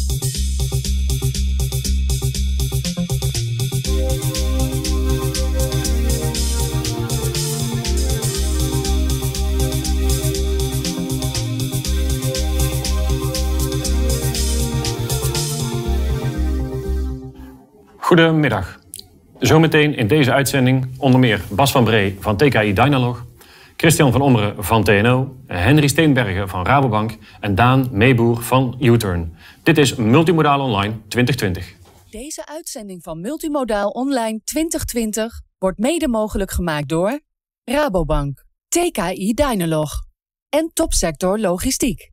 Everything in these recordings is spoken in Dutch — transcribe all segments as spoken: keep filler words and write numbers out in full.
Goedemiddag. Zometeen in deze uitzending onder meer Bas van Bree van T K I Dynalog, Christian van Ommeren van T N O, Henry Steenbergen van Rabobank en Daan Meeboer van U-Turn. Dit is Multimodaal Online twintig twintig. Deze uitzending van Multimodaal Online twintig twintig wordt mede mogelijk gemaakt door Rabobank, T K I Dynalog en Topsector Logistiek.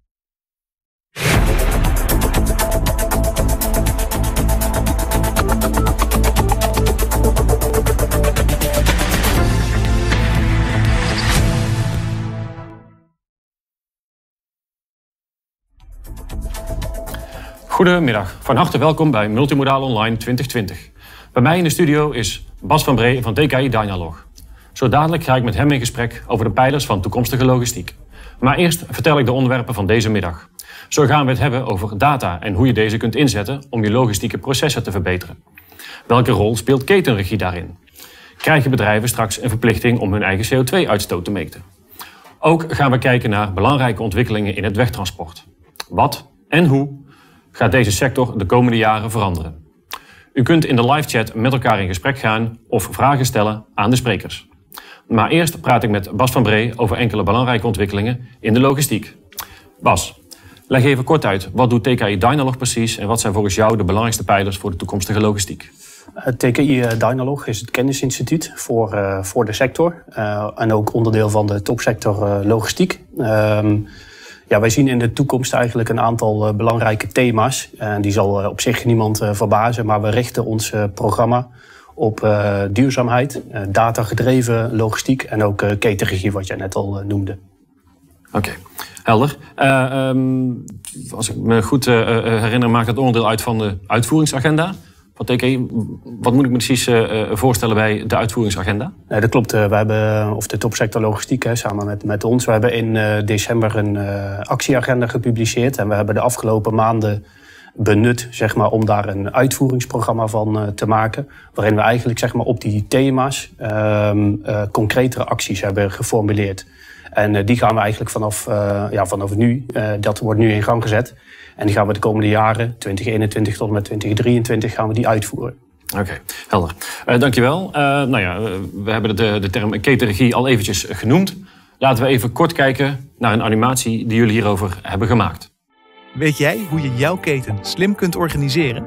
Goedemiddag, van harte welkom bij Multimodaal Online twintig twintig. Bij mij in de studio is Bas van Bree van T K I Dynalog. Zo dadelijk ga ik met hem in gesprek over de pijlers van toekomstige logistiek. Maar eerst vertel ik de onderwerpen van deze middag. Zo gaan we het hebben over data en hoe je deze kunt inzetten om je logistieke processen te verbeteren. Welke rol speelt ketenregie daarin? Krijgen bedrijven straks een verplichting om hun eigen C O twee uitstoot te meten? Ook gaan we kijken naar belangrijke ontwikkelingen in het wegtransport. Wat en hoe gaat deze sector de komende jaren veranderen? U kunt in de live chat met elkaar in gesprek gaan of vragen stellen aan de sprekers. Maar eerst praat ik met Bas van Bree over enkele belangrijke ontwikkelingen in de logistiek. Bas, leg even kort uit, wat doet T K I Dynalog precies en wat zijn volgens jou de belangrijkste pijlers voor de toekomstige logistiek? T K I Dynalog is het kennisinstituut voor, uh, voor de sector uh, en ook onderdeel van de topsector uh, logistiek. Um, Ja, wij zien in de toekomst eigenlijk een aantal uh, belangrijke thema's. Uh, die zal uh, op zich niemand uh, verbazen, maar we richten ons uh, programma op uh, duurzaamheid, uh, datagedreven logistiek en ook uh, ketenregie, wat jij net al uh, noemde. Oké, okay. Helder. Uh, um, als ik me goed uh, herinner, maakt dat onderdeel uit van de uitvoeringsagenda van T K I. Wat moet ik me precies uh, voorstellen bij de uitvoeringsagenda? Nee, dat klopt. We hebben, of de topsector logistiek, hè, samen met, met ons. We hebben in uh, december een uh, actieagenda gepubliceerd. En we hebben de afgelopen maanden benut, zeg maar, om daar een uitvoeringsprogramma van uh, te maken. Waarin we eigenlijk, zeg maar, op die thema's uh, uh, concretere acties hebben geformuleerd. En uh, die gaan we eigenlijk vanaf, uh, ja, vanaf nu, uh, dat wordt nu in gang gezet. En die gaan we de komende jaren, twintig eenentwintig tot en met twintig drieëntwintig, gaan we die uitvoeren. Oké, okay, helder. Uh, dankjewel. Uh, nou ja, we hebben de, de term ketenregie al eventjes genoemd. Laten we even kort kijken naar een animatie die jullie hierover hebben gemaakt. Weet jij hoe je jouw keten slim kunt organiseren?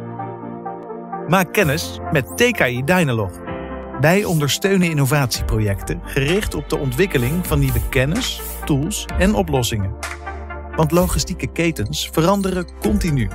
Maak kennis met T K I Dynalog. Wij ondersteunen innovatieprojecten gericht op de ontwikkeling van nieuwe kennis, tools en oplossingen. Want logistieke ketens veranderen continu.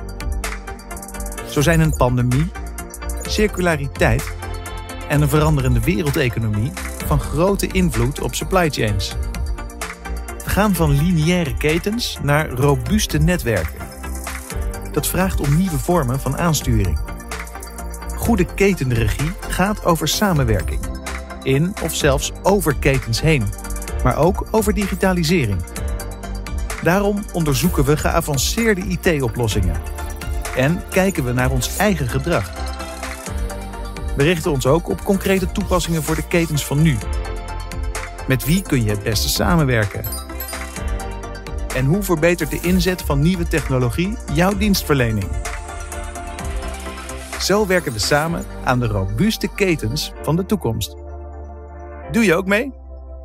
Zo zijn een pandemie, circulariteit en een veranderende wereldeconomie van grote invloed op supply chains. We gaan van lineaire ketens naar robuuste netwerken. Dat vraagt om nieuwe vormen van aansturing. Goede ketenregie gaat over samenwerking. In of zelfs over ketens heen, maar ook over digitalisering. Daarom onderzoeken we geavanceerde I T-oplossingen. En kijken we naar ons eigen gedrag. We richten ons ook op concrete toepassingen voor de ketens van nu. Met wie kun je het beste samenwerken? En hoe verbetert de inzet van nieuwe technologie jouw dienstverlening? Zo werken we samen aan de robuuste ketens van de toekomst. Doe je ook mee?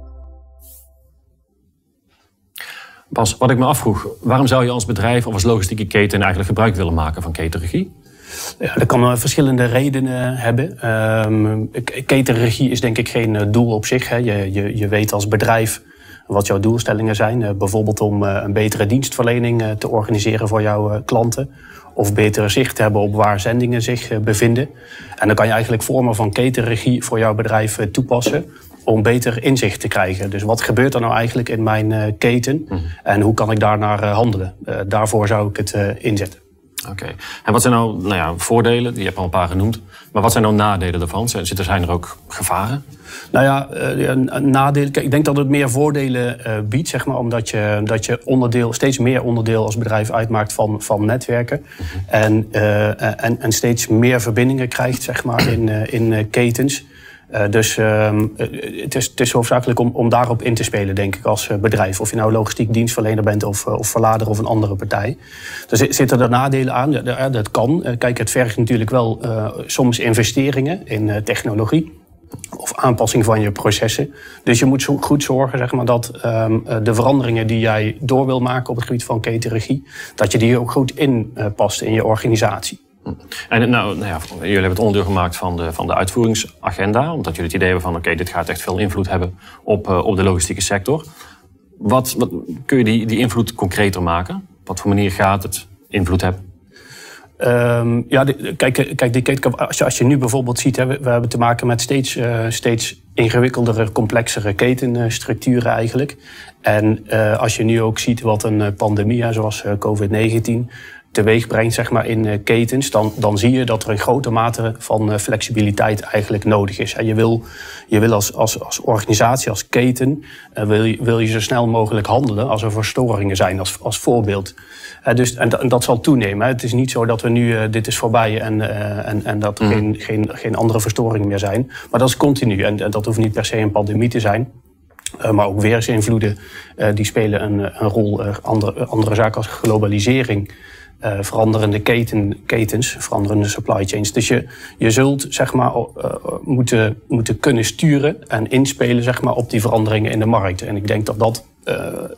Bas, wat ik me afvroeg, waarom zou je als bedrijf of als logistieke keten eigenlijk gebruik willen maken van ketenregie? Ja, dat kan verschillende redenen hebben. Um, ketenregie is denk ik geen doel op zich. Hè. Je, je, je weet als bedrijf wat jouw doelstellingen zijn. Uh, bijvoorbeeld om uh, een betere dienstverlening uh, te organiseren voor jouw uh, klanten. Of betere zicht te hebben op waar zendingen zich uh, bevinden. En dan kan je eigenlijk vormen van ketenregie voor jouw bedrijf uh, toepassen om beter inzicht te krijgen. Dus wat gebeurt er nou eigenlijk in mijn uh, keten? Mm-hmm. En hoe kan ik daarnaar uh, handelen? Uh, daarvoor zou ik het uh, inzetten. Oké. Okay. En wat zijn nou, nou ja, voordelen? Je hebt al een paar genoemd. Maar wat zijn nou nadelen daarvan? Zitten, zijn er ook gevaren? Nou ja, uh, nadelen. Kijk, ik denk dat het meer voordelen uh, biedt, zeg maar, omdat je, dat je onderdeel, steeds meer onderdeel als bedrijf uitmaakt van, van netwerken. Mm-hmm. En, uh, en, en steeds meer verbindingen krijgt, zeg maar, in, uh, in uh, ketens. Uh, dus uh, het, is, het is hoofdzakelijk om, om daarop in te spelen, denk ik, als uh, bedrijf. Of je nou logistiek dienstverlener bent of, uh, of verlader of een andere partij. Dus zitten er nadelen aan? Ja, dat kan. Uh, kijk, het vergt natuurlijk wel uh, soms investeringen in uh, technologie. Of aanpassing van je processen. Dus je moet zo goed zorgen, zeg maar, dat um, de veranderingen die jij door wil maken op het gebied van ketenregie, dat je die ook goed inpast uh, in je organisatie. En nou, nou ja, jullie hebben het onderdeel gemaakt van de, van de uitvoeringsagenda. Omdat jullie het idee hebben van oké, okay, dit gaat echt veel invloed hebben op, uh, op de logistieke sector. Wat, wat, kun je die, die invloed concreter maken? Op wat voor manier gaat het invloed hebben? Um, ja, de, kijk, kijk die keten, als, je, als je nu bijvoorbeeld ziet, hè, we, we hebben te maken met steeds, uh, steeds ingewikkeldere, complexere ketenstructuren eigenlijk. En uh, als je nu ook ziet wat een uh, pandemie, hè, zoals uh, covid negentien... teweeg brengt, zeg maar, in uh, ketens, dan, dan zie je dat er een grote mate van uh, flexibiliteit eigenlijk nodig is. En je wil, je wil als, als, als organisatie, als keten, uh, wil, je, wil je zo snel mogelijk handelen als er verstoringen zijn, als, als voorbeeld. Uh, dus, en, en dat zal toenemen. Hè. Het is niet zo dat we nu, uh, dit is voorbij en, uh, en, en dat er mm. geen, geen, geen andere verstoringen meer zijn. Maar dat is continu en, en dat hoeft niet per se een pandemie te zijn. Uh, maar ook weersinvloeden, uh, die spelen een, een rol. Uh, andere, andere zaken als globalisering. Uh, veranderende keten, ketens, veranderende supply chains. Dus je, je zult, zeg maar, uh, moeten, moeten kunnen sturen en inspelen, zeg maar, op die veranderingen in de markt. En ik denk dat dat uh,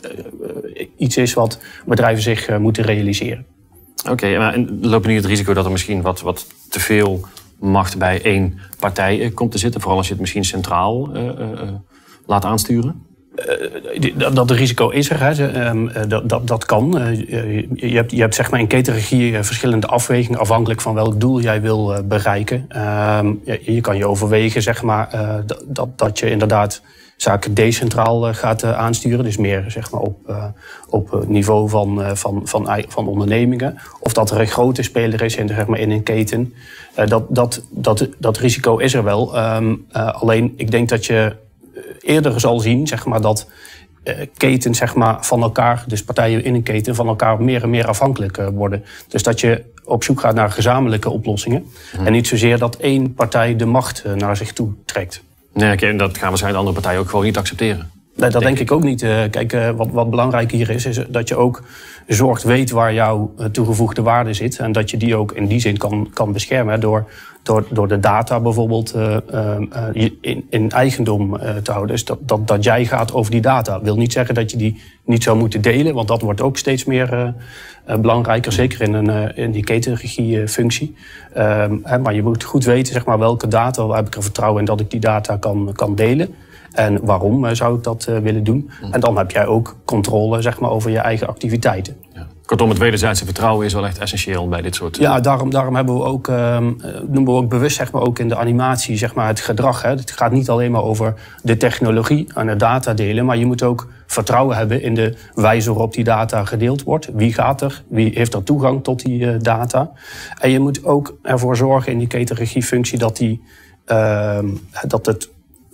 uh, iets is wat bedrijven zich uh, moeten realiseren. Oké, okay, maar loop je niet het risico dat er misschien wat, wat te veel macht bij één partij uh, komt te zitten? Vooral als je het misschien centraal uh, uh, laat aansturen? Uh, dat, dat risico is er, hè. Um, dat, dat, dat kan. Uh, je hebt, je hebt, zeg maar, in ketenregie uh, verschillende afwegingen afhankelijk van welk doel jij wil uh, bereiken. Uh, je, je kan je overwegen, zeg maar, uh, dat, dat je inderdaad zaken decentraal uh, gaat uh, aansturen. Dus meer, zeg maar, op, uh, op niveau van, uh, van, van, van ondernemingen. Of dat er een grote speler is in, zeg maar, in een keten. Uh, dat, dat, dat, dat risico is er wel. Um, uh, alleen, ik denk dat je eerder zal zien, zeg maar, dat uh, ketens, zeg maar, van elkaar, dus partijen in een keten, van elkaar meer en meer afhankelijk uh, worden. Dus dat je op zoek gaat naar gezamenlijke oplossingen. Hmm. En niet zozeer dat één partij de macht uh, naar zich toe trekt. Nee, okay, en dat gaan waarschijnlijk andere partijen ook gewoon niet accepteren. Nee, dat denk, denk ik ook niet. Uh, kijk, uh, wat, wat belangrijk hier is, is dat je ook zorgt, weet waar jouw uh, toegevoegde waarde zit. En dat je die ook in die zin kan, kan beschermen door, door, door de data bijvoorbeeld uh, uh, in, in eigendom uh, te houden. Dus dat, dat, dat jij gaat over die data. Dat wil niet zeggen dat je die niet zou moeten delen, want dat wordt ook steeds meer uh, uh, belangrijker. Zeker in, een, uh, in die ketenregiefunctie. Uh, uh, maar je moet goed weten, zeg maar, welke data, waar heb ik er vertrouwen in dat ik die data kan, kan delen. En waarom uh, zou ik dat uh, willen doen? Mm. En dan heb jij ook controle, zeg maar, over je eigen activiteiten. Ja. Kortom, het wederzijdse vertrouwen is wel echt essentieel bij dit soort... Ja, daarom, daarom hebben we ook, uh, noemen we ook bewust, zeg maar, ook in de animatie, zeg maar, het gedrag. Hè. Het gaat niet alleen maar over de technologie en de data delen, maar je moet ook vertrouwen hebben in de wijze waarop die data gedeeld wordt. Wie gaat er? Wie heeft er toegang tot die uh, data? En je moet ook ervoor zorgen in die ketenregiefunctie dat, die, uh, dat het...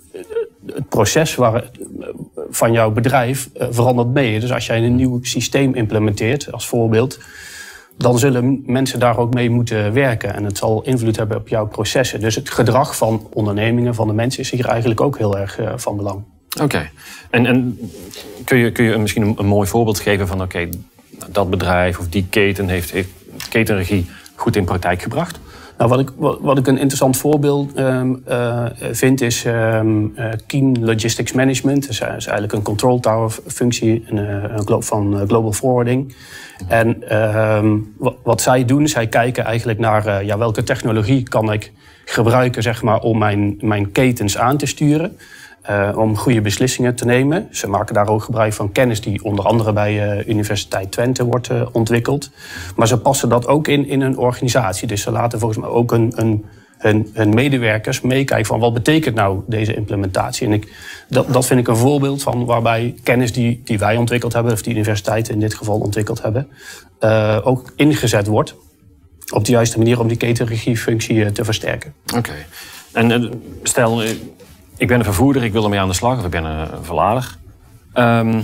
het proces waar, van jouw bedrijf uh, verandert mee. Dus als jij een nieuw systeem implementeert, als voorbeeld, dan zullen mensen daar ook mee moeten werken. En het zal invloed hebben op jouw processen. Dus het gedrag van ondernemingen, van de mensen, is hier eigenlijk ook heel erg uh, van belang. Oké. Okay. En, en kun je, kun je misschien een, een mooi voorbeeld geven van, oké, okay, dat bedrijf of die keten heeft, heeft ketenregie goed in praktijk gebracht? Nou, wat ik, wat ik een interessant voorbeeld um, uh, vind is um, uh, Keen Logistics Management. Dat is, is eigenlijk een control tower functie een, een van uh, Global Forwarding. En um, wat, wat zij doen, zij kijken eigenlijk naar uh, ja, welke technologie kan ik gebruiken, zeg maar, om mijn, mijn ketens aan te sturen. Uh, om goede beslissingen te nemen. Ze maken daar ook gebruik van kennis die onder andere bij uh, Universiteit Twente wordt uh, ontwikkeld. Maar ze passen dat ook in in een organisatie. Dus ze laten volgens mij ook een, een, hun, hun medewerkers meekijken van wat betekent nou deze implementatie. En ik, dat, dat vind ik een voorbeeld van waarbij kennis die, die wij ontwikkeld hebben, of die universiteiten in dit geval ontwikkeld hebben, uh, ook ingezet wordt. op de juiste manier om die ketenregiefunctie te versterken. Oké. Okay. En stel, ik ben een vervoerder, ik wil ermee aan de slag, of ik ben een verlader. Um,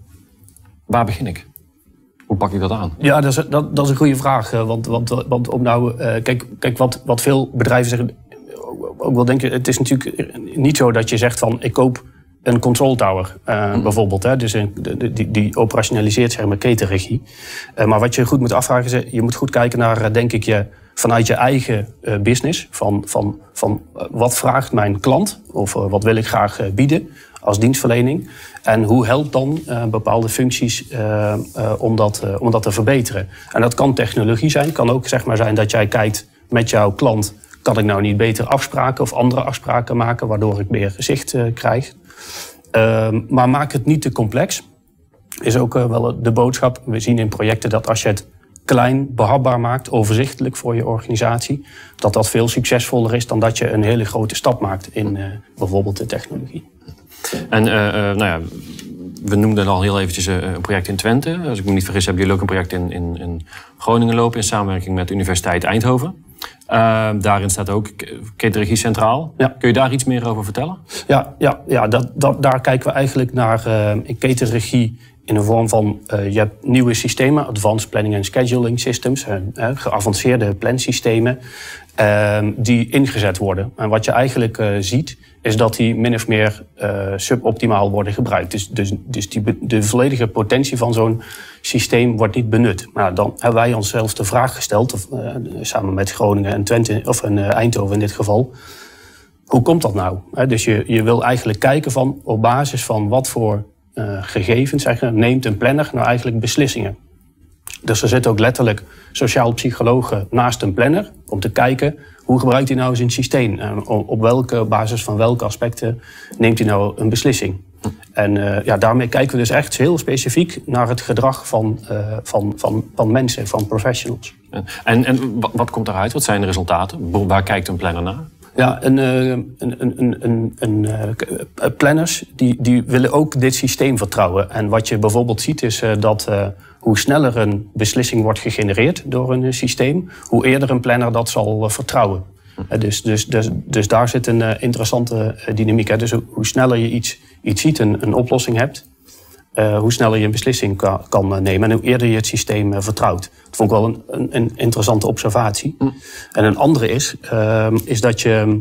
waar begin ik? Hoe pak ik dat aan? Ja, dat is, dat, dat is een goede vraag. Want, want, want om nou, uh, kijk, kijk wat, wat veel bedrijven zeggen, ook wel denken, het is natuurlijk niet zo dat je zegt van, ik koop een control tower, uh, mm. bijvoorbeeld. Hè, dus een, die, die operationaliseert zeg maar ketenregie. Uh, maar wat je goed moet afvragen is, je moet goed kijken naar, denk ik, je vanuit je eigen uh, business. Van, van, van uh, wat vraagt mijn klant? Of uh, wat wil ik graag uh, bieden als dienstverlening? En hoe helpt dan uh, bepaalde functies uh, uh, om, dat, uh, om dat te verbeteren? En dat kan technologie zijn. Het kan ook zeg maar, zijn dat jij kijkt met jouw klant, kan ik nou niet beter afspraken of andere afspraken maken, waardoor ik meer zicht uh, krijg. Uh, maar maak het niet te complex. Is ook uh, wel de boodschap. We zien in projecten dat als je het klein, behapbaar maakt, overzichtelijk voor je organisatie, dat dat veel succesvoller is dan dat je een hele grote stap maakt in uh, bijvoorbeeld de technologie. En uh, uh, nou ja, we noemden al heel eventjes uh, een project in Twente. Als ik me niet vergis, hebben jullie ook een project in, in, in Groningen lopen in samenwerking met de Universiteit Eindhoven. Uh, daarin staat ook ketenregie centraal. Ja. Kun je daar iets meer over vertellen? Ja, ja, ja dat, dat, daar kijken we eigenlijk naar uh, ketenregie in de vorm van, uh, je hebt nieuwe systemen, advanced planning and scheduling systems, uh, uh, geavanceerde plansystemen, uh, die ingezet worden. En wat je eigenlijk uh, ziet, is dat die min of meer uh, suboptimaal worden gebruikt. Dus, dus, dus die, de volledige potentie van zo'n systeem wordt niet benut. Maar dan hebben wij onszelf de vraag gesteld, of, uh, samen met Groningen en Twente, of uh, Eindhoven in dit geval, hoe komt dat nou? Uh, dus je, je wil eigenlijk kijken van, op basis van wat voor uh, gegevens zeggen, neemt een planner nou eigenlijk beslissingen. Dus er zitten ook letterlijk sociaal psychologen naast een planner om te kijken, hoe gebruikt hij nou zijn systeem? En op welke basis van welke aspecten neemt hij nou een beslissing? En uh, ja, daarmee kijken we dus echt heel specifiek naar het gedrag van, uh, van, van, van mensen, van professionals. En, en wat komt eruit? Wat zijn de resultaten? Waar kijkt een planner naar? Ja, een, een, een, een, een, een, uh, planners die, die willen ook dit systeem vertrouwen. En wat je bijvoorbeeld ziet is uh, dat uh, hoe sneller een beslissing wordt gegenereerd door een systeem, hoe eerder een planner dat zal uh, vertrouwen. Uh, dus, dus, dus, dus daar zit een uh, interessante uh, dynamiek. Hè. Dus hoe, hoe sneller je iets, iets ziet, een, een oplossing hebt, uh, hoe sneller je een beslissing ka, kan uh, nemen en hoe eerder je het systeem uh, vertrouwt. Dat vond ik wel een, een, een interessante observatie. Mm. En een andere is, uh, is dat je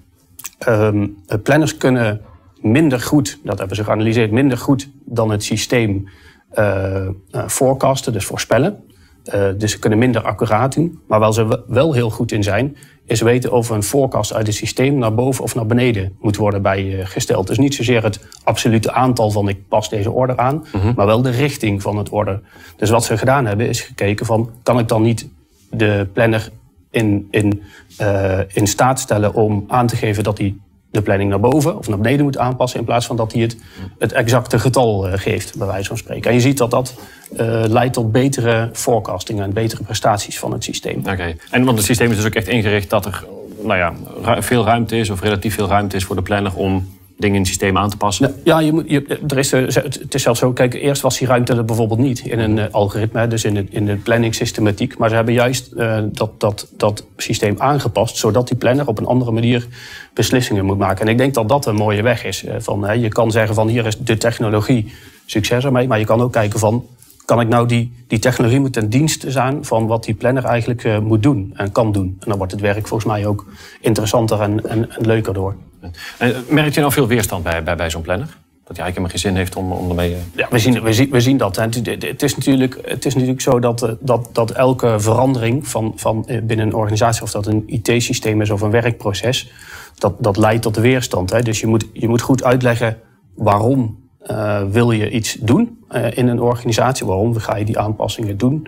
uh, planners kunnen minder goed, dat hebben ze geanalyseerd, minder goed dan het systeem uh, uh, forecasten, dus voorspellen. Uh, dus ze kunnen minder accuraat doen. Maar waar ze wel heel goed in zijn, is weten of een forecast uit het systeem naar boven of naar beneden moet worden bijgesteld. Dus niet zozeer het absolute aantal van ik pas deze order aan, mm-hmm. maar wel de richting van het order. Dus wat ze gedaan hebben is gekeken van, kan ik dan niet de planner in, in, uh, in staat stellen om aan te geven dat hij de planning naar boven of naar beneden moet aanpassen, in plaats van dat hij het, het exacte getal uh, geeft, bij wijze van spreken. En je ziet dat dat uh, leidt tot betere forecasting en betere prestaties van het systeem. Oké, okay. En want het systeem is dus ook echt ingericht dat er nou ja, ru- veel ruimte is, of relatief veel ruimte is voor de planner om dingen in het systeem aan te passen? Ja, je moet, je, er is, het is zelfs zo, kijk, eerst was die ruimte er bijvoorbeeld niet in een uh, algoritme, dus in de, in de planningssystematiek. Maar ze hebben juist uh, dat, dat, dat systeem aangepast, zodat die planner op een andere manier beslissingen moet maken. En ik denk dat dat een mooie weg is. Uh, van, uh, je kan zeggen van, hier is de technologie, succes ermee. Maar je kan ook kijken van, kan ik nou die, die technologie moet ten dienste zijn van wat die planner eigenlijk uh, moet doen en kan doen. En dan wordt het werk volgens mij ook interessanter en, en, en leuker door. En merk je nou veel weerstand bij, bij, bij zo'n planner? Dat hij eigenlijk helemaal geen zin heeft om, om ermee... Uh... Ja, we zien, we, zien, we zien dat. Het, het, is natuurlijk, het is natuurlijk zo dat, dat, dat elke verandering van, van binnen een organisatie, of dat een I T-systeem is of een werkproces, dat, dat leidt tot weerstand. Hè. Dus je moet, je moet goed uitleggen waarom uh, wil je iets doen uh, in een organisatie. Waarom ga je die aanpassingen doen?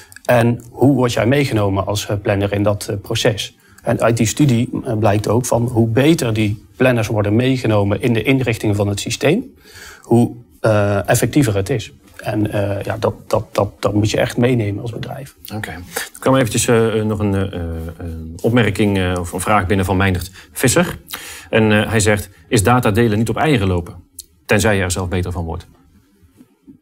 En hoe word jij meegenomen als planner in dat uh, proces? En uit die studie blijkt ook van hoe beter die planners worden meegenomen in de inrichting van het systeem, hoe uh, effectiever het is. En uh, ja, dat, dat, dat, dat moet je echt meenemen als bedrijf. Oké. Okay. Er kwam eventjes uh, nog een, uh, een opmerking uh, of een vraag binnen van Meindert Visser. En uh, hij zegt, is data delen niet op eieren lopen? Tenzij je er zelf beter van wordt.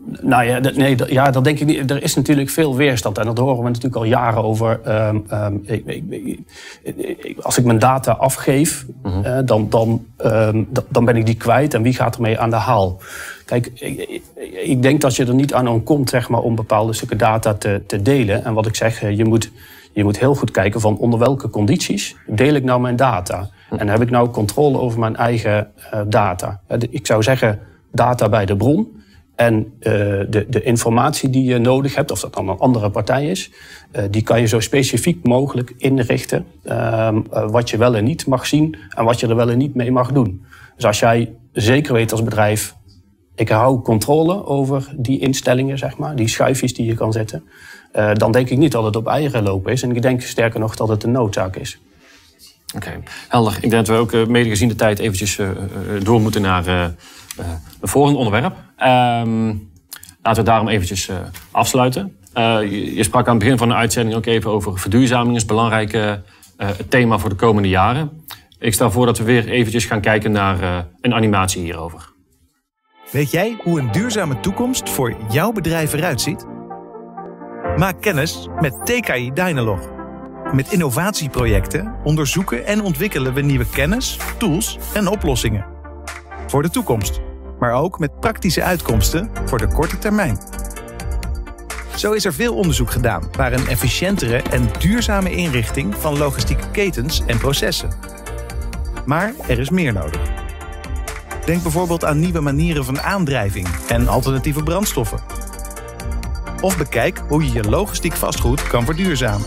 Nou ja, d- nee, d- ja, dat denk ik niet. Er is natuurlijk veel weerstand en dat horen we natuurlijk al jaren over. Um, um, ik, ik, ik, ik, als ik mijn data afgeef, mm-hmm. uh, dan, dan, um, d- dan ben ik die kwijt en wie gaat ermee aan de haal? Kijk, ik, ik, ik denk dat je er niet aan ontkomt, zeg maar, om bepaalde stukken data te, te delen. En wat ik zeg, je moet, je moet heel goed kijken van onder welke condities deel ik nou mijn data. En heb ik nou controle over mijn eigen uh, data? Ik zou zeggen, data bij de bron. En uh, de, de informatie die je nodig hebt, of dat dan een andere partij is, uh, die kan je zo specifiek mogelijk inrichten. Uh, uh, wat je wel en niet mag zien en wat je er wel en niet mee mag doen. Dus als jij zeker weet als bedrijf, ik hou controle over die instellingen, zeg maar, die schuifjes die je kan zetten, uh, dan denk ik niet dat het op eieren lopen is. En ik denk sterker nog dat het een noodzaak is. Oké, okay. Helder. Ik denk dat we ook uh, mede gezien de tijd eventjes uh, uh, door moeten naar uh, uh, het volgende onderwerp. Um, laten we daarom eventjes uh, afsluiten. Uh, je, je sprak aan het begin van de uitzending ook even over verduurzaming. is een belangrijk uh, uh, thema voor de komende jaren. Ik stel voor dat we weer eventjes gaan kijken naar uh, een animatie hierover. Weet jij hoe een duurzame toekomst voor jouw bedrijf eruit ziet? Maak kennis met T K I Dynalog. Met innovatieprojecten onderzoeken en ontwikkelen we nieuwe kennis, tools en oplossingen. Voor de toekomst, maar ook met praktische uitkomsten voor de korte termijn. Zo is er veel onderzoek gedaan naar een efficiëntere en duurzame inrichting van logistieke ketens en processen. Maar er is meer nodig. Denk bijvoorbeeld aan nieuwe manieren van aandrijving en alternatieve brandstoffen. Of bekijk hoe je je logistiek vastgoed kan verduurzamen.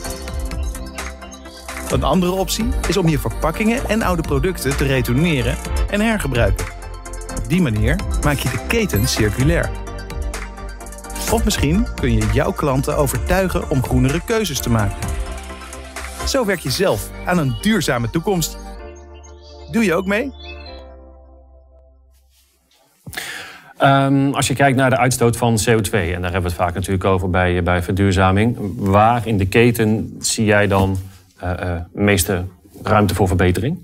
Een andere optie is om je verpakkingen en oude producten te retourneren en hergebruiken. Op die manier maak je de keten circulair. Of misschien kun je jouw klanten overtuigen om groenere keuzes te maken. Zo werk je zelf aan een duurzame toekomst. Doe je ook mee? Um, als je kijkt naar de uitstoot van C O twee, en daar hebben we het vaak natuurlijk over bij, bij verduurzaming. Waar in de keten zie jij dan uh, uh, meeste ruimte voor verbetering?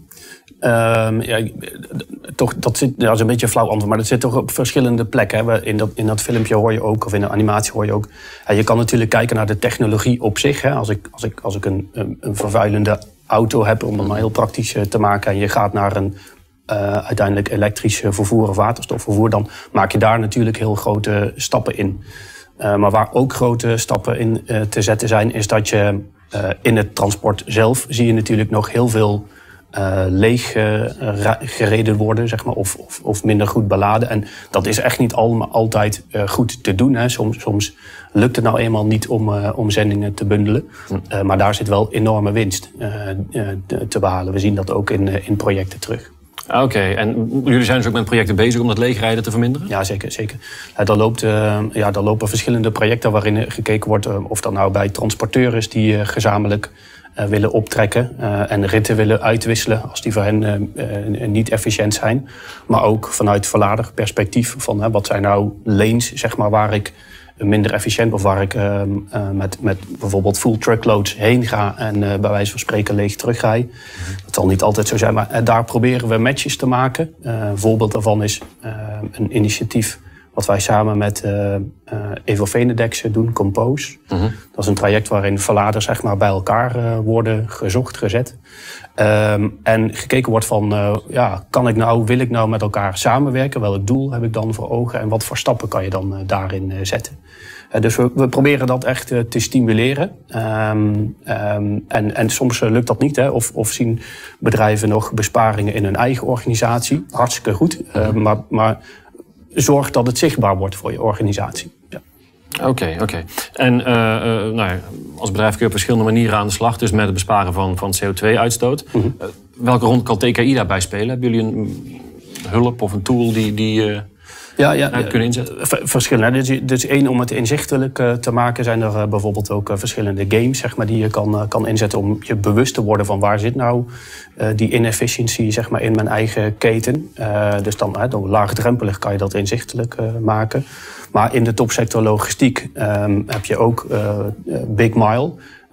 Um, ja, toch, dat, zit, ja, dat is een beetje een flauw antwoord, maar dat zit toch op verschillende plekken. Hè. In, dat, in dat filmpje hoor je ook, of in de animatie hoor je ook. Ja, je kan natuurlijk kijken naar de technologie op zich. Hè. Als ik, als ik, als ik een, een, een vervuilende auto heb, om het maar heel praktisch te maken, en je gaat naar een uh, uiteindelijk elektrisch vervoer of waterstofvervoer, dan maak je daar natuurlijk heel grote stappen in. Uh, maar waar ook grote stappen in uh, te zetten zijn, is dat je uh, in het transport zelf zie je natuurlijk nog heel veel Uh, leeg uh, gereden worden, zeg maar, of, of, of minder goed beladen. En dat is echt niet allemaal altijd uh, goed te doen. Hè. Soms, soms lukt het nou eenmaal niet om, uh, om zendingen te bundelen. Uh, maar daar zit wel enorme winst uh, uh, te behalen. We zien dat ook in, uh, in projecten terug. Oké, okay. En jullie zijn dus ook met projecten bezig om dat leegrijden te verminderen? Ja, zeker. zeker. Ja, daar, loopt, uh, ja, daar lopen verschillende projecten waarin gekeken wordt uh, of dat nou bij transporteurs die uh, gezamenlijk Uh, willen optrekken uh, en ritten willen uitwisselen als die voor hen uh, uh, niet efficiënt zijn. Maar ook vanuit verlader perspectief van uh, wat zijn nou lanes, zeg maar, waar ik minder efficiënt of waar ik uh, uh, met, met bijvoorbeeld full truckloads heen ga en uh, bij wijze van spreken leeg terugrij. Mm-hmm. Dat zal niet altijd zo zijn, maar uh, daar proberen we matches te maken. Uh, een voorbeeld daarvan is uh, een initiatief wat wij samen met uh, uh, Evo Venedex doen, Compose. Mm-hmm. Dat is een traject waarin verladers, zeg maar, bij elkaar uh, worden gezocht, gezet. Um, en gekeken wordt van, uh, ja, kan ik nou, wil ik nou met elkaar samenwerken? Welk doel heb ik dan voor ogen? En wat voor stappen kan je dan uh, daarin uh, zetten? Uh, dus we, we proberen dat echt uh, te stimuleren. Um, um, en, en soms uh, lukt dat niet. Hè? Of, of zien bedrijven nog besparingen in hun eigen organisatie. Hartstikke goed. Uh, maar... maar zorg dat het zichtbaar wordt voor je organisatie. Ja. Oké, okay, oké. Okay. En uh, uh, nou ja, als bedrijf kun je op verschillende manieren aan de slag. Dus met het besparen van, van C O twee uitstoot. Mm-hmm. Uh, welke rol kan T K I daarbij spelen? Hebben jullie een hulp of een tool die, die uh, ja, ja, uh, kunnen inzetten? Verschillende. Dus, dus één, om het inzichtelijk uh, te maken, zijn er uh, bijvoorbeeld ook uh, verschillende games, zeg maar, die je kan, uh, kan inzetten om je bewust te worden van waar zit nou uh, die inefficiëntie, zeg maar, in mijn eigen keten. Uh, dus dan, uh, dan laagdrempelig kan je dat inzichtelijk uh, maken. Maar in de topsector logistiek um, heb je ook uh, Big Mile.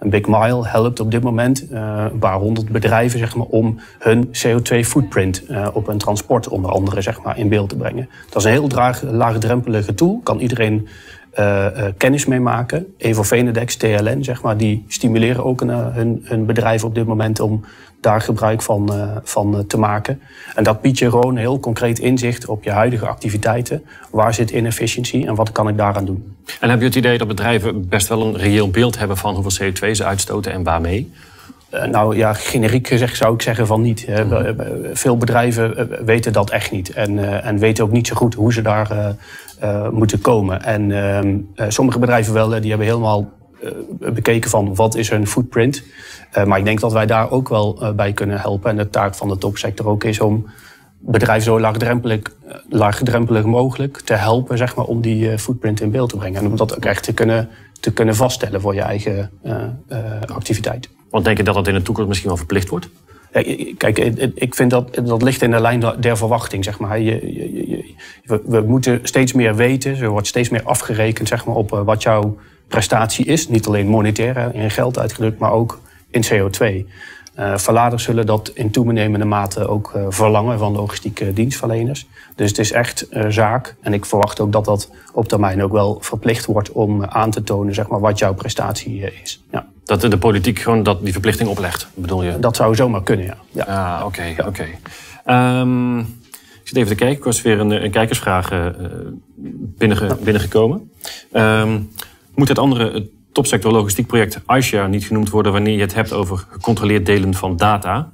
Een Big Mile helpt op dit moment uh, een paar honderd bedrijven zeg maar, om hun C O twee footprint uh, op hun transport onder andere zeg maar, in beeld te brengen. Dat is een heel draag, laagdrempelige tool, kan iedereen uh, uh, kennis mee maken. Evo Venedex, T L N, zeg maar, die stimuleren ook een, uh, hun, hun bedrijf op dit moment om daar gebruik van, uh, van uh, te maken. En dat biedt je gewoon heel concreet inzicht op je huidige activiteiten. Waar zit inefficiëntie en wat kan ik daaraan doen? En heb je het idee dat bedrijven best wel een reëel beeld hebben van hoeveel C O twee ze uitstoten en waarmee? Uh, nou ja, generiek gezegd zou ik zeggen van niet. Uh, mm-hmm. Veel bedrijven uh, weten dat echt niet. En, uh, en weten ook niet zo goed hoe ze daar uh, uh, moeten komen. En uh, uh, sommige bedrijven wel, uh, die hebben helemaal uh, bekeken van wat is hun footprint. Uh, maar ik denk dat wij daar ook wel uh, bij kunnen helpen. En de taak van de topsector ook is om bedrijven zo laagdrempelig, laagdrempelig mogelijk te helpen zeg maar, om die uh, footprint in beeld te brengen. En om dat ook echt te kunnen, te kunnen vaststellen voor je eigen uh, uh, activiteit. Want denk je dat dat in de toekomst misschien wel verplicht wordt? Ja, kijk, ik vind dat dat ligt in de lijn der verwachting. Zeg maar. je, je, je, we, we moeten steeds meer weten. Er wordt steeds meer afgerekend zeg maar, op uh, wat jouw prestatie is. Niet alleen monetair in geld uitgedrukt, maar ook in C O twee. Uh, verladers zullen dat in toenemende mate ook uh, verlangen van logistieke dienstverleners. Dus het is echt uh, zaak. En ik verwacht ook dat dat op termijn ook wel verplicht wordt om uh, aan te tonen zeg maar, wat jouw prestatie uh, is. Ja. Dat de politiek gewoon dat die verplichting oplegt, bedoel je? Dat zou zomaar kunnen, ja. ja. Ah, oké, okay, oké. Okay. Um, ik zit even te kijken. Ik was weer een, een kijkersvraag uh, binnenge, ja. binnengekomen. Um, moet het andere het topsector logistiek project iShare niet genoemd worden wanneer je het hebt over gecontroleerd delen van data?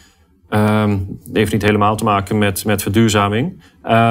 Um, dat heeft niet helemaal te maken met, met verduurzaming.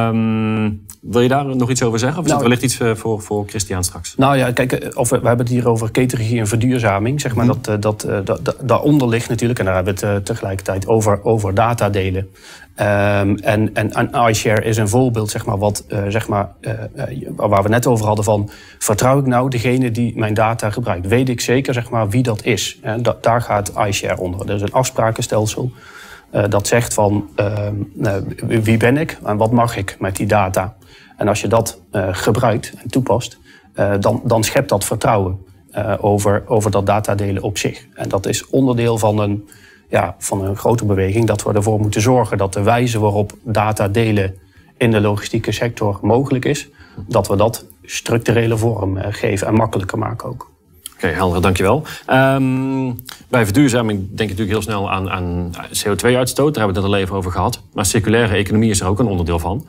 Um, wil je daar nog iets over zeggen? Of is nou, het wellicht iets uh, voor, voor Christian straks? Nou ja, kijk, of we, we hebben het hier over ketenregie en verduurzaming. Zeg maar, mm. dat, dat, dat, dat, daaronder ligt natuurlijk, en daar hebben we het uh, tegelijkertijd over, over datadelen. Um, en, en, en iShare is een voorbeeld, zeg maar, wat, uh, zeg maar, uh, uh, waar we net over hadden van, vertrouw ik nou degene die mijn data gebruikt? Weet ik zeker, zeg maar, wie dat is? En da, daar gaat iShare onder. Dat is een afsprakenstelsel. Uh, dat zegt van uh, uh, wie ben ik en wat mag ik met die data. En als je dat uh, gebruikt en toepast, uh, dan, dan schept dat vertrouwen uh, over, over dat datadelen op zich. En dat is onderdeel van een, ja, van een grote beweging dat we ervoor moeten zorgen dat de wijze waarop data delen in de logistieke sector mogelijk is, dat we dat structurele vorm uh, geven en makkelijker maken ook. Oké, okay, helder, dankjewel. Um, bij verduurzaming denk je natuurlijk heel snel aan, aan C O twee uitstoot. Daar hebben we het al even over gehad. Maar circulaire economie is er ook een onderdeel van.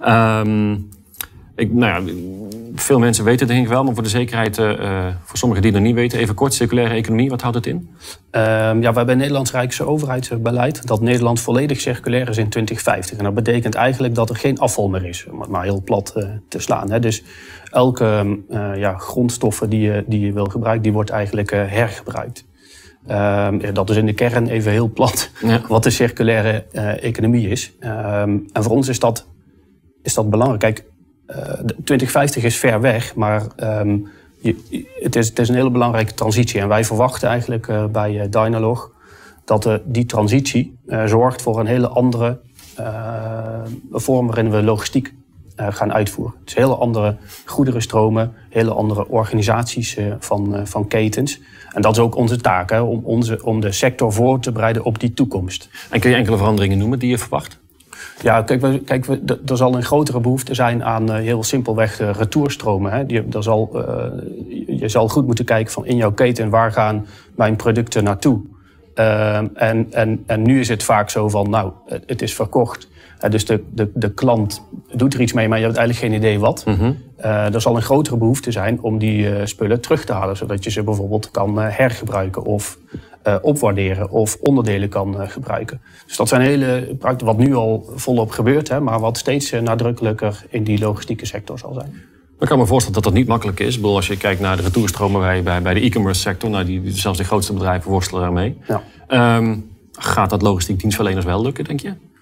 Um, ik, nou ja, veel mensen weten het denk ik wel, maar voor de zekerheid, uh, voor sommigen die het nog niet weten, even kort, circulaire economie, wat houdt het in? Um, ja, we hebben een Nederlands Rijkse overheidsbeleid dat Nederland volledig circulair is in twintig vijftig. En dat betekent eigenlijk dat er geen afval meer is, om het maar heel plat uh, te slaan. Hè. Dus elke uh, ja, grondstoffen die je, die je wil gebruiken, die wordt eigenlijk uh, hergebruikt. Um, ja, dat is in de kern even heel plat ja. wat de circulaire uh, economie is. Um, en voor ons is dat, is dat belangrijk. Kijk, uh, twintig vijftig is ver weg, maar um, je, het, is, het is een hele belangrijke transitie. En wij verwachten eigenlijk uh, bij uh, Dynalog dat uh, die transitie uh, zorgt voor een hele andere uh, vorm waarin we logistiek uh, gaan uitvoeren. Het is hele andere goederenstromen, hele andere organisaties uh, van, uh, van ketens. En dat is ook onze taak, hè, om, onze, om de sector voor te bereiden op die toekomst. En kun je enkele veranderingen noemen die je verwacht? Ja, kijk, we, kijk we, er zal een grotere behoefte zijn aan uh, heel simpelweg uh, retourstromen. Hè. Je, er zal, uh, je zal goed moeten kijken van in jouw keten, waar gaan mijn producten naartoe? Uh, en, en, en nu is het vaak zo van, nou, het is verkocht. Uh, dus de, de, de klant doet er iets mee, maar je hebt eigenlijk geen idee wat. Mm-hmm. Uh, er zal een grotere behoefte zijn om die uh, spullen terug te halen, zodat je ze bijvoorbeeld kan uh, hergebruiken of uh, opwaarderen of onderdelen kan uh, gebruiken. Dus dat zijn hele projecten wat nu al volop gebeurt, hè, maar wat steeds uh, nadrukkelijker in die logistieke sector zal zijn. Ik kan me voorstellen dat dat niet makkelijk is. Ik bedoel, als je kijkt naar de retourstromen bij, bij, bij de e-commerce sector, nou, die, zelfs de grootste bedrijven worstelen daarmee. Ja. Um, gaat dat logistiek dienstverleners wel lukken, denk je?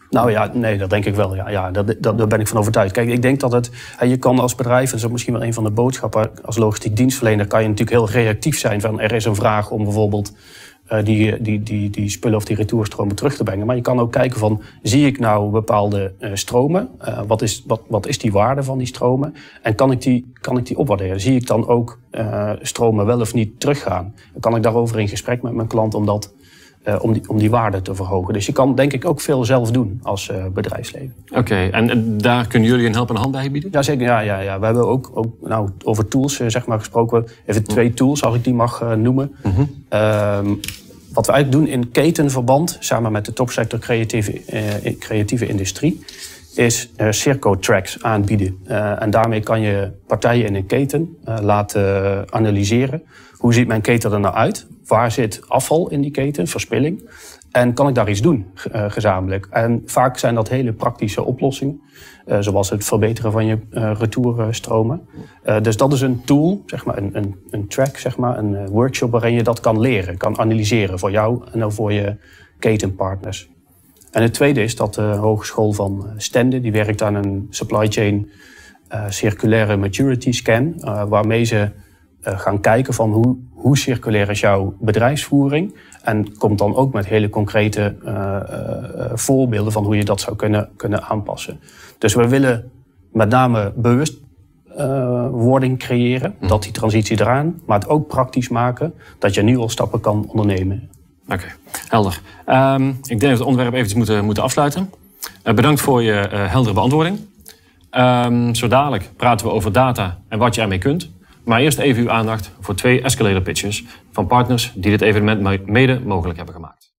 Nou ja, nee, dat denk ik wel. Ja, ja, dat, dat, daar ben ik van overtuigd. Kijk, ik denk dat het, je kan als bedrijf, en dat is misschien wel een van de boodschappen, als logistiek dienstverlener kan je natuurlijk heel reactief zijn van er is een vraag om bijvoorbeeld uh, die, die, die, die spullen of die retourstromen terug te brengen. Maar je kan ook kijken van, zie ik nou bepaalde uh, stromen? Uh, wat, is, wat, wat is die waarde van die stromen? En kan ik die, kan ik die opwaarderen? Zie ik dan ook uh, stromen wel of niet teruggaan? Dan kan ik daarover in gesprek met mijn klant om dat Uh, om, die, om die waarde te verhogen. Dus je kan denk ik ook veel zelf doen als uh, bedrijfsleven. Oké, okay, en, en daar kunnen jullie een helpende hand bij bieden? Jazeker, ja, ja, ja. We hebben ook, ook nou, over tools uh, zeg maar gesproken. Even twee tools, als ik die mag uh, noemen. Mm-hmm. Uh, wat we eigenlijk doen in ketenverband, samen met de topsector creatieve, uh, creatieve industrie, is uh, Circo-tracks aanbieden. Uh, en daarmee kan je partijen in een keten uh, laten uh, analyseren. Hoe ziet mijn keten er nou uit? Waar zit afval in die keten, verspilling? En kan ik daar iets doen, uh, gezamenlijk? En vaak zijn dat hele praktische oplossingen. Uh, zoals het verbeteren van je uh, retourstromen. Uh, dus dat is een tool, zeg maar, een, een, een track, zeg maar, een uh, workshop waarin je dat kan leren, kan analyseren voor jou en dan voor je ketenpartners. En het tweede is dat de Hogeschool van Stende, die werkt aan een supply chain uh, circulaire maturity scan, uh, waarmee ze uh, gaan kijken van hoe, hoe circulair is jouw bedrijfsvoering. En komt dan ook met hele concrete uh, uh, voorbeelden van hoe je dat zou kunnen, kunnen aanpassen. Dus we willen met name bewustwording uh, creëren, hm. dat die transitie eraan, maar het ook praktisch maken, dat je nu al stappen kan ondernemen. Oké, okay, helder. Um, ik denk dat we het onderwerp eventjes moeten, moeten afsluiten. Uh, bedankt voor je uh, heldere beantwoording. Um, zo dadelijk praten we over data en wat je ermee kunt. Maar eerst even uw aandacht voor twee escalator pitches van partners die dit evenement mede mogelijk hebben gemaakt.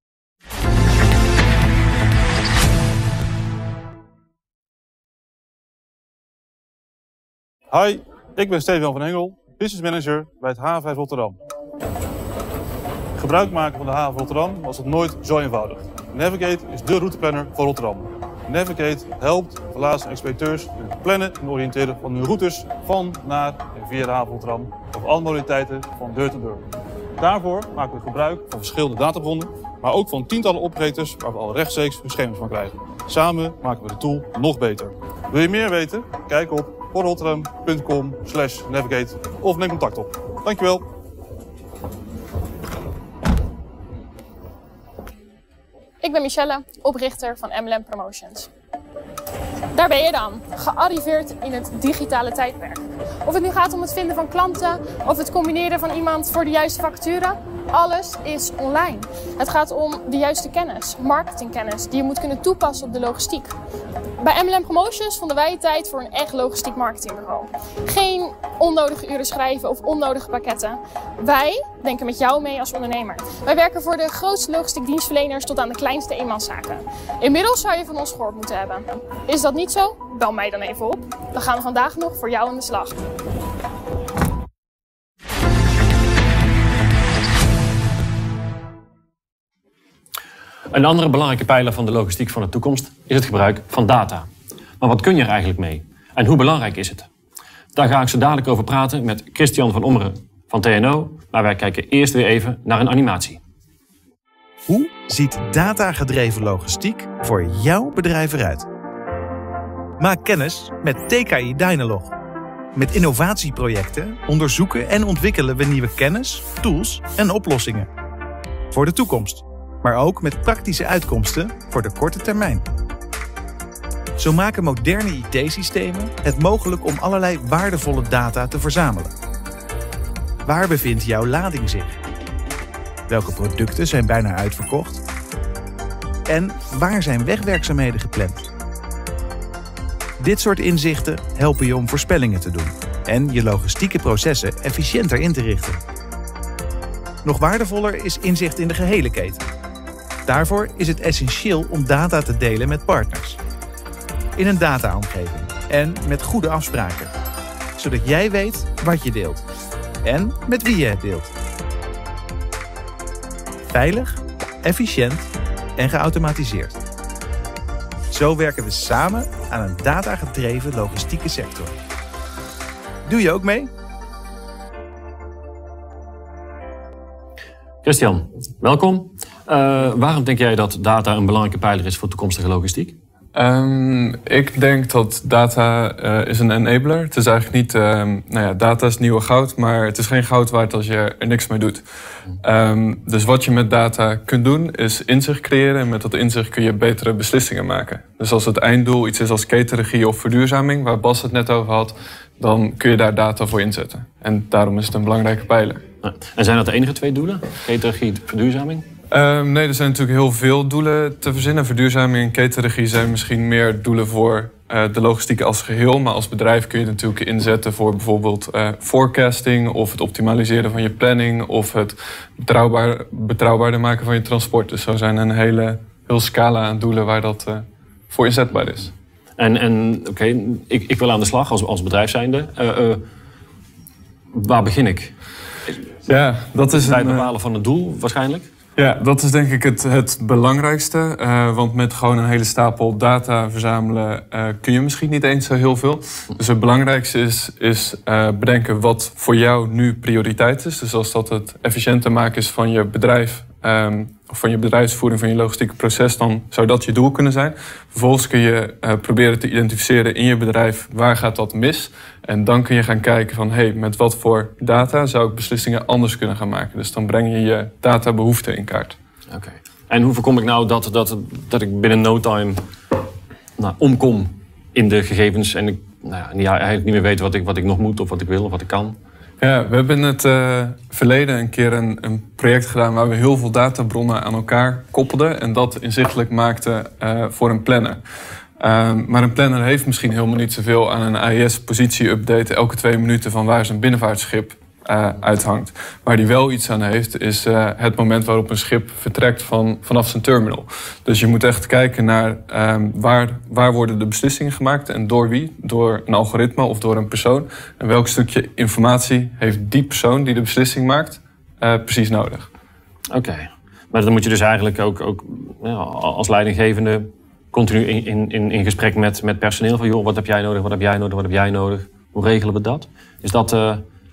Hi, ik ben Steven van Engel, business manager bij het H vijf Rotterdam. Gebruik maken van de haven Rotterdam was het nooit zo eenvoudig. Navigate is de routeplanner voor Rotterdam. Navigate helpt verlaten en expediteurs in het plannen en oriënteren van hun routes van, naar en via de haven Rotterdam op alle modaliteiten van deur tot deur. Daarvoor maken we gebruik van verschillende databronnen, maar ook van tientallen operators waar we al rechtstreeks hun schema's van krijgen. Samen maken we de tool nog beter. Wil je meer weten? Kijk op portrotterdam punt com slash navigate of neem contact op. Dankjewel. Ik ben Michelle, oprichter van M L M Promotions. Daar ben je dan, gearriveerd in het digitale tijdperk. Of het nu gaat om het vinden van klanten, of het combineren van iemand voor de juiste vacature, alles is online. Het gaat om de juiste kennis, marketingkennis, die je moet kunnen toepassen op de logistiek. Bij M L M Promotions vonden wij het tijd voor een echt logistiek marketingbureau. Geen onnodige uren schrijven of onnodige pakketten. Wij denken met jou mee als ondernemer. Wij werken voor de grootste logistiek dienstverleners tot aan de kleinste eenmanszaken. Inmiddels zou je van ons gehoord moeten hebben. Is dat niet zo? Bel mij dan even op. Dan gaan we vandaag nog voor jou aan de slag. Een andere belangrijke pijler van de logistiek van de toekomst is het gebruik van data. Maar wat kun je er eigenlijk mee? En hoe belangrijk is het? Daar ga ik zo dadelijk over praten met Christian van Ommeren van T N O. Maar wij kijken eerst weer even naar een animatie. Hoe ziet datagedreven logistiek voor jouw bedrijf eruit? Maak kennis met T K I Dynalog. Met innovatieprojecten onderzoeken en ontwikkelen we nieuwe kennis, tools en oplossingen. Voor de toekomst, maar ook met praktische uitkomsten voor de korte termijn. Zo maken moderne I T-systemen het mogelijk om allerlei waardevolle data te verzamelen. Waar bevindt jouw lading zich? Welke producten zijn bijna uitverkocht? En waar zijn wegwerkzaamheden gepland? Dit soort inzichten helpen je om voorspellingen te doen en je logistieke processen efficiënter in te richten. Nog waardevoller is inzicht in de gehele keten. Daarvoor is het essentieel om data te delen met partners. In een dataomgeving en met goede afspraken. Zodat jij weet wat je deelt en met wie je het deelt. Veilig, efficiënt en geautomatiseerd. Zo werken we samen aan een datagedreven logistieke sector. Doe je ook mee? Christian, welkom. Uh, waarom denk jij dat data een belangrijke pijler is voor toekomstige logistiek? Um, ik denk dat data uh, is een enabler. Het is eigenlijk niet, um, nou ja, data is nieuwe goud, maar het is geen goud waard als je er niks mee doet. Um, dus wat je met data kunt doen, is inzicht creëren. En met dat inzicht kun je betere beslissingen maken. Dus als het einddoel iets is als ketenregie of verduurzaming, waar Bas het net over had, dan kun je daar data voor inzetten. En daarom is het een belangrijke pijler. En zijn dat de enige twee doelen? Ketenregie, verduurzaming? Um, nee, er zijn natuurlijk heel veel doelen te verzinnen. Verduurzaming en ketenregie zijn misschien meer doelen voor uh, de logistiek als geheel. Maar als bedrijf kun je het natuurlijk inzetten voor bijvoorbeeld uh, forecasting, of het optimaliseren van je planning, of het betrouwbaar, betrouwbaarder maken van je transport. Dus zo zijn er een hele heel scala aan doelen waar dat uh, voor inzetbaar is. En, en oké, okay, ik, ik wil aan de slag als, als bedrijf zijnde. Uh, uh, waar begin ik? Ja, dat is bij het een, bepalen van het doel waarschijnlijk? Ja, dat is denk ik het, het belangrijkste. Uh, want met gewoon een hele stapel data verzamelen uh, kun je misschien niet eens zo heel veel. Dus het belangrijkste is, is uh, bedenken wat voor jou nu prioriteit is. Dus als dat het efficiënter maken is van je bedrijf, um, of van je bedrijfsvoering, van je logistieke proces, dan zou dat je doel kunnen zijn. Vervolgens kun je uh, proberen te identificeren in je bedrijf waar gaat dat mis. En dan kun je gaan kijken van, hey, met wat voor data zou ik beslissingen anders kunnen gaan maken. Dus dan breng je je databehoeften in kaart. Oké. Okay. En hoe voorkom ik nou dat, dat, dat ik binnen no time nou, omkom in de gegevens en ik nou ja, niet, eigenlijk niet meer weet wat ik, wat ik nog moet of wat ik wil of wat ik kan? Ja, we hebben in het uh, verleden een keer een, een project gedaan waar we heel veel databronnen aan elkaar koppelden en dat inzichtelijk maakten uh, voor een planner. Uh, maar een planner heeft misschien helemaal niet zoveel aan een A I S-positie-update elke twee minuten van waar zijn binnenvaartschip uh, uithangt. Waar die wel iets aan heeft, is uh, het moment waarop een schip vertrekt van, vanaf zijn terminal. Dus je moet echt kijken naar um, waar, waar worden de beslissingen gemaakt en door wie? Door een algoritme of door een persoon. En welk stukje informatie heeft die persoon die de beslissing maakt uh, precies nodig? Oké, okay. Maar dan moet je dus eigenlijk ook, ook ja, als leidinggevende continu in, in, in gesprek met, met personeel van, joh, wat heb jij nodig, wat heb jij nodig, wat heb jij nodig? Hoe regelen we dat? Is dat, uh,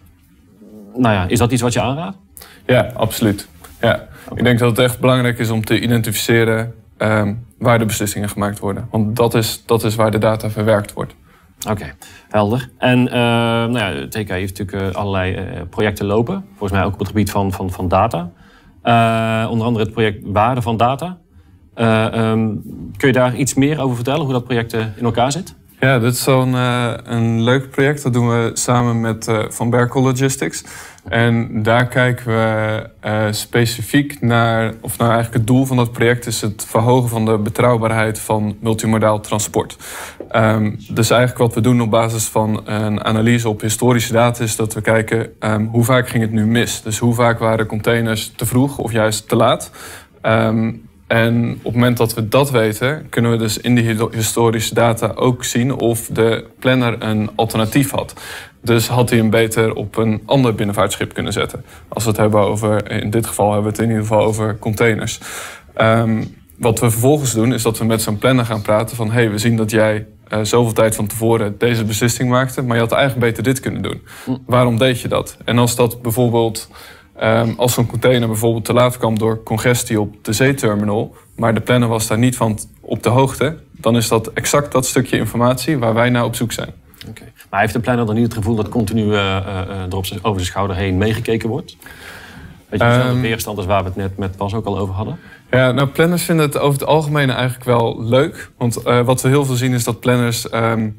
nou ja, is dat iets wat je aanraadt? Ja, absoluut. Ja. Okay. Ik denk dat het echt belangrijk is om te identificeren um, waar de beslissingen gemaakt worden. Want dat is, dat is waar de data verwerkt wordt. Oké, okay, helder. En uh, nou ja, T K I heeft natuurlijk uh, allerlei uh, projecten lopen. Volgens mij ook op het gebied van, van, van data. Uh, onder andere het project Waarde van Data. Uh, um, kun je daar iets meer over vertellen, hoe dat project uh, in elkaar zit? Ja, dit is zo'n uh, een leuk project. Dat doen we samen met uh, Van Berkel Logistics. En daar kijken we uh, specifiek naar, of nou eigenlijk het doel van dat project is het verhogen van de betrouwbaarheid van multimodaal transport. Um, dus eigenlijk wat we doen op basis van een analyse op historische data is dat we kijken um, hoe vaak ging het nu mis. Dus hoe vaak waren containers te vroeg of juist te laat. Um, En op het moment dat we dat weten, kunnen we dus in die historische data ook zien of de planner een alternatief had. Dus had hij hem beter op een ander binnenvaartschip kunnen zetten. Als we het hebben over, in dit geval hebben we het in ieder geval over containers. Um, wat we vervolgens doen, is dat we met zo'n planner gaan praten van, hey, we zien dat jij uh, zoveel tijd van tevoren deze beslissing maakte, maar je had eigenlijk beter dit kunnen doen. Waarom deed je dat? En als dat bijvoorbeeld Um, als zo'n container bijvoorbeeld te laat kwam door congestie op de zeeterminal, maar de planner was daar niet van op de hoogte, dan is dat exact dat stukje informatie waar wij naar op zoek zijn. Okay. Maar heeft de planner dan niet het gevoel dat continu uh, uh, er op over zijn schouder heen meegekeken wordt? Weet je, dezelfde um, weerstand als waar we het net met Bas ook al over hadden? Ja, nou, planners vinden het over het algemeen eigenlijk wel leuk. Want uh, wat we heel veel zien is dat planners Um,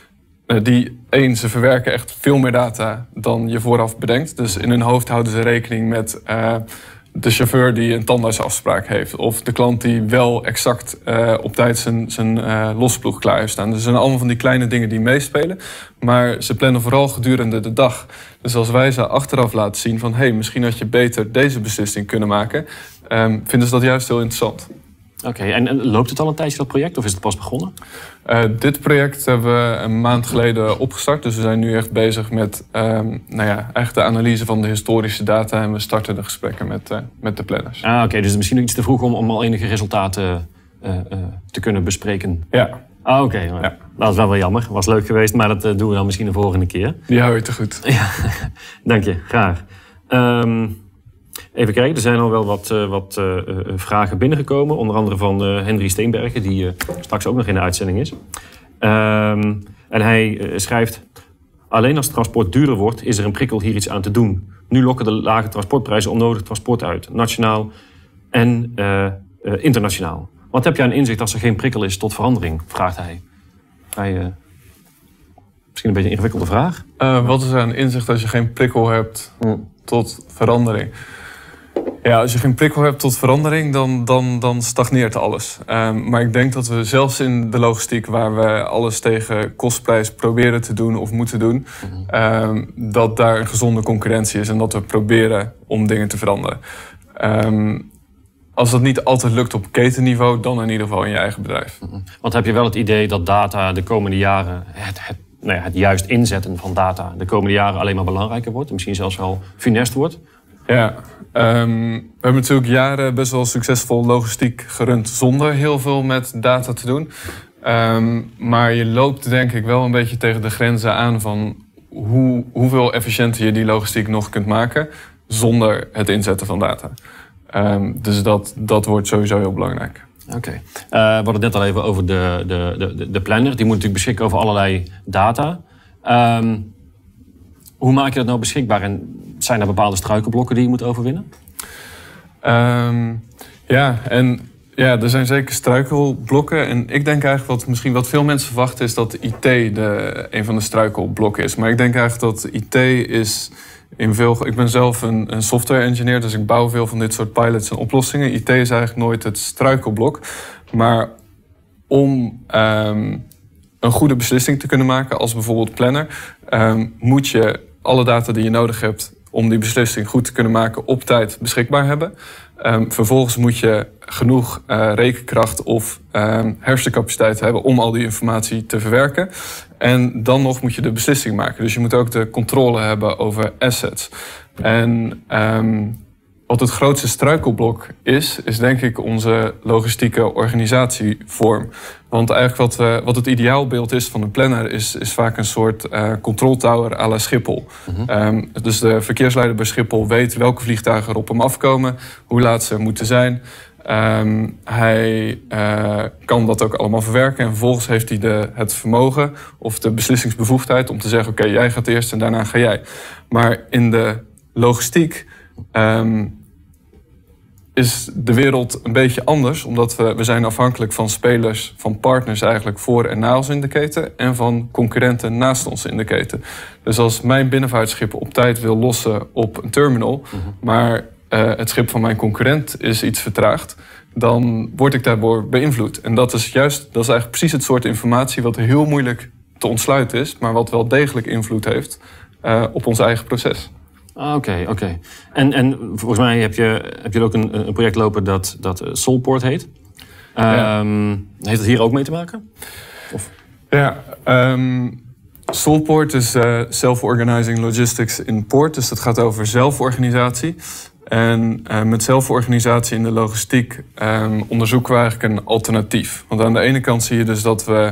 Die, één, ze verwerken echt veel meer data dan je vooraf bedenkt. Dus in hun hoofd houden ze rekening met uh, de chauffeur die een tandartsafspraak heeft. Of de klant die wel exact uh, op tijd zijn, zijn uh, losploeg klaar heeft staan. Dus er zijn allemaal van die kleine dingen die meespelen. Maar ze plannen vooral gedurende de dag. Dus als wij ze achteraf laten zien van, hey, misschien had je beter deze beslissing kunnen maken, Um, vinden ze dat juist heel interessant. Oké, okay, en, en loopt het al een tijdje, dat project, of is het pas begonnen? Uh, dit project hebben we een maand geleden opgestart. Dus we zijn nu echt bezig met um, nou ja, echt de analyse van de historische data. En we starten de gesprekken met, uh, met de planners. Ah, Oké, okay, dus misschien iets te vroeg om, om al enige resultaten uh, uh, te kunnen bespreken. Ja. Ah, Oké, okay. ja. Dat is wel wel jammer. Was leuk geweest, maar dat uh, doen we dan misschien de volgende keer. Die hou je te goed. Ja, dank je, graag. Um, Even kijken, er zijn al wel wat, uh, wat uh, uh, vragen binnengekomen. Onder andere van uh, Henry Steenbergen, die uh, straks ook nog in de uitzending is. Um, en hij uh, schrijft... Alleen als transport duurder wordt, is er een prikkel hier iets aan te doen. Nu lokken de lage transportprijzen onnodig transport uit. Nationaal en uh, uh, internationaal. Wat heb jij aan inzicht als er geen prikkel is tot verandering? Vraagt hij. hij uh, misschien een beetje een ingewikkelde vraag. Uh, wat is er aan inzicht als je geen prikkel hebt mm. tot verandering? Ja, als je geen prikkel hebt tot verandering, dan, dan, dan stagneert alles. Um, maar ik denk dat we zelfs in de logistiek, waar we alles tegen kostprijs proberen te doen of moeten doen, mm-hmm. um, dat daar een gezonde concurrentie is en dat we proberen om dingen te veranderen. Um, als dat niet altijd lukt op ketenniveau, dan in ieder geval in je eigen bedrijf. Mm-hmm. Want heb je wel het idee dat data de komende jaren, het, het, nou ja, het juist inzetten van data, de komende jaren alleen maar belangrijker wordt, misschien zelfs wel funest wordt? Ja, um, we hebben natuurlijk jaren best wel succesvol logistiek gerund zonder heel veel met data te doen. Um, maar je loopt denk ik wel een beetje tegen de grenzen aan van hoe, hoeveel efficiënter je die logistiek nog kunt maken zonder het inzetten van data. Um, dus dat, dat wordt sowieso heel belangrijk. Oké. Okay. Uh, we hadden het net al even over de, de, de, de planner. Die moet natuurlijk beschikken over allerlei data. Um, hoe maak je dat nou beschikbaar en zijn er bepaalde struikelblokken die je moet overwinnen? Um, ja, en ja, er zijn zeker struikelblokken. En ik denk eigenlijk wat misschien wat veel mensen verwachten is dat I T de, een van de struikelblokken is. Maar ik denk eigenlijk dat I T is in veel... Ik ben zelf een, een software engineer, dus ik bouw veel van dit soort pilots en oplossingen. I T is eigenlijk nooit het struikelblok. Maar om um, een goede beslissing te kunnen maken, als bijvoorbeeld planner, um, moet je alle data die je nodig hebt om die beslissing goed te kunnen maken op tijd beschikbaar hebben. Um, vervolgens moet je genoeg uh, rekenkracht of um, hersencapaciteit hebben om al die informatie te verwerken. En dan nog moet je de beslissing maken. Dus je moet ook de controle hebben over assets. En um, wat het grootste struikelblok is, is denk ik onze logistieke organisatievorm. Want eigenlijk wat, uh, wat het ideaalbeeld is van een planner is, is vaak een soort uh, control tower à la Schiphol. Mm-hmm. Um, dus de verkeersleider bij Schiphol weet welke vliegtuigen er op hem afkomen, hoe laat ze moeten zijn. Um, hij uh, kan dat ook allemaal verwerken en vervolgens heeft hij de, het vermogen of de beslissingsbevoegdheid om te zeggen, oké, okay, jij gaat eerst en daarna ga jij. Maar in de logistiek Um, is de wereld een beetje anders, omdat we, we zijn afhankelijk van spelers, van partners eigenlijk voor en na ons in de keten en van concurrenten naast ons in de keten. Dus als mijn binnenvaartschip op tijd wil lossen op een terminal, mm-hmm. maar uh, het schip van mijn concurrent is iets vertraagd, dan word ik daardoor beïnvloed. En dat is juist, dat is eigenlijk precies het soort informatie wat heel moeilijk te ontsluiten is, maar wat wel degelijk invloed heeft uh, op ons eigen proces. Oké, okay, oké. Okay. En, en volgens mij heb je, heb je ook een, een project lopen dat, dat Solport heet. Ja. Um, heeft het hier ook mee te maken? Of? Ja, um, Solport is uh, Self-Organizing Logistics in Port. Dus dat gaat over zelforganisatie. En uh, met zelforganisatie in de logistiek um, onderzoeken we eigenlijk een alternatief. Want aan de ene kant zie je dus dat we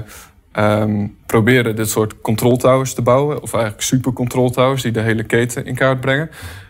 Um, proberen dit soort control towers te bouwen. Of eigenlijk super control towers die de hele keten in kaart brengen.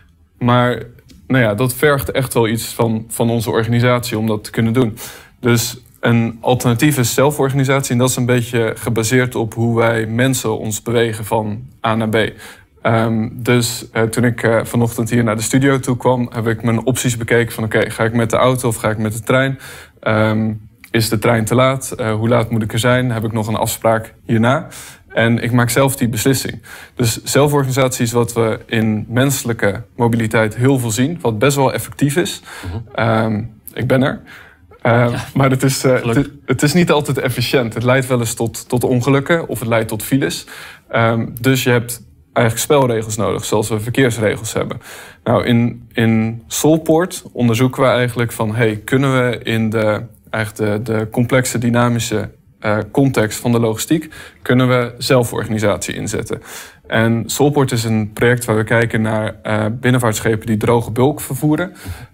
Maar nou ja, dat vergt echt wel iets van, van onze organisatie om dat te kunnen doen. Dus een alternatief is zelforganisatie. En dat is een beetje gebaseerd op hoe wij mensen ons bewegen van A naar B. Um, dus uh, toen ik uh, vanochtend hier naar de studio toe kwam, heb ik mijn opties bekeken van oké, okay, ga ik met de auto of ga ik met de trein? Um, Is de trein te laat? Uh, hoe laat moet ik er zijn? Heb ik nog een afspraak hierna? En ik maak zelf die beslissing. Dus zelforganisatie is wat we in menselijke mobiliteit heel veel zien. Wat best wel effectief is. Mm-hmm. Um, ik ben er. Uh, ja. Maar het is, uh, het, het is niet altijd efficiënt. Het leidt wel eens tot, tot ongelukken of het leidt tot files. Um, dus je hebt eigenlijk spelregels nodig, zoals we verkeersregels hebben. Nou, in, in Solport onderzoeken we eigenlijk van, hey, kunnen we in de eigenlijk de, de complexe dynamische uh, context van de logistiek, kunnen we zelforganisatie inzetten. En Solport is een project waar we kijken naar uh, binnenvaartschepen die droge bulk vervoeren.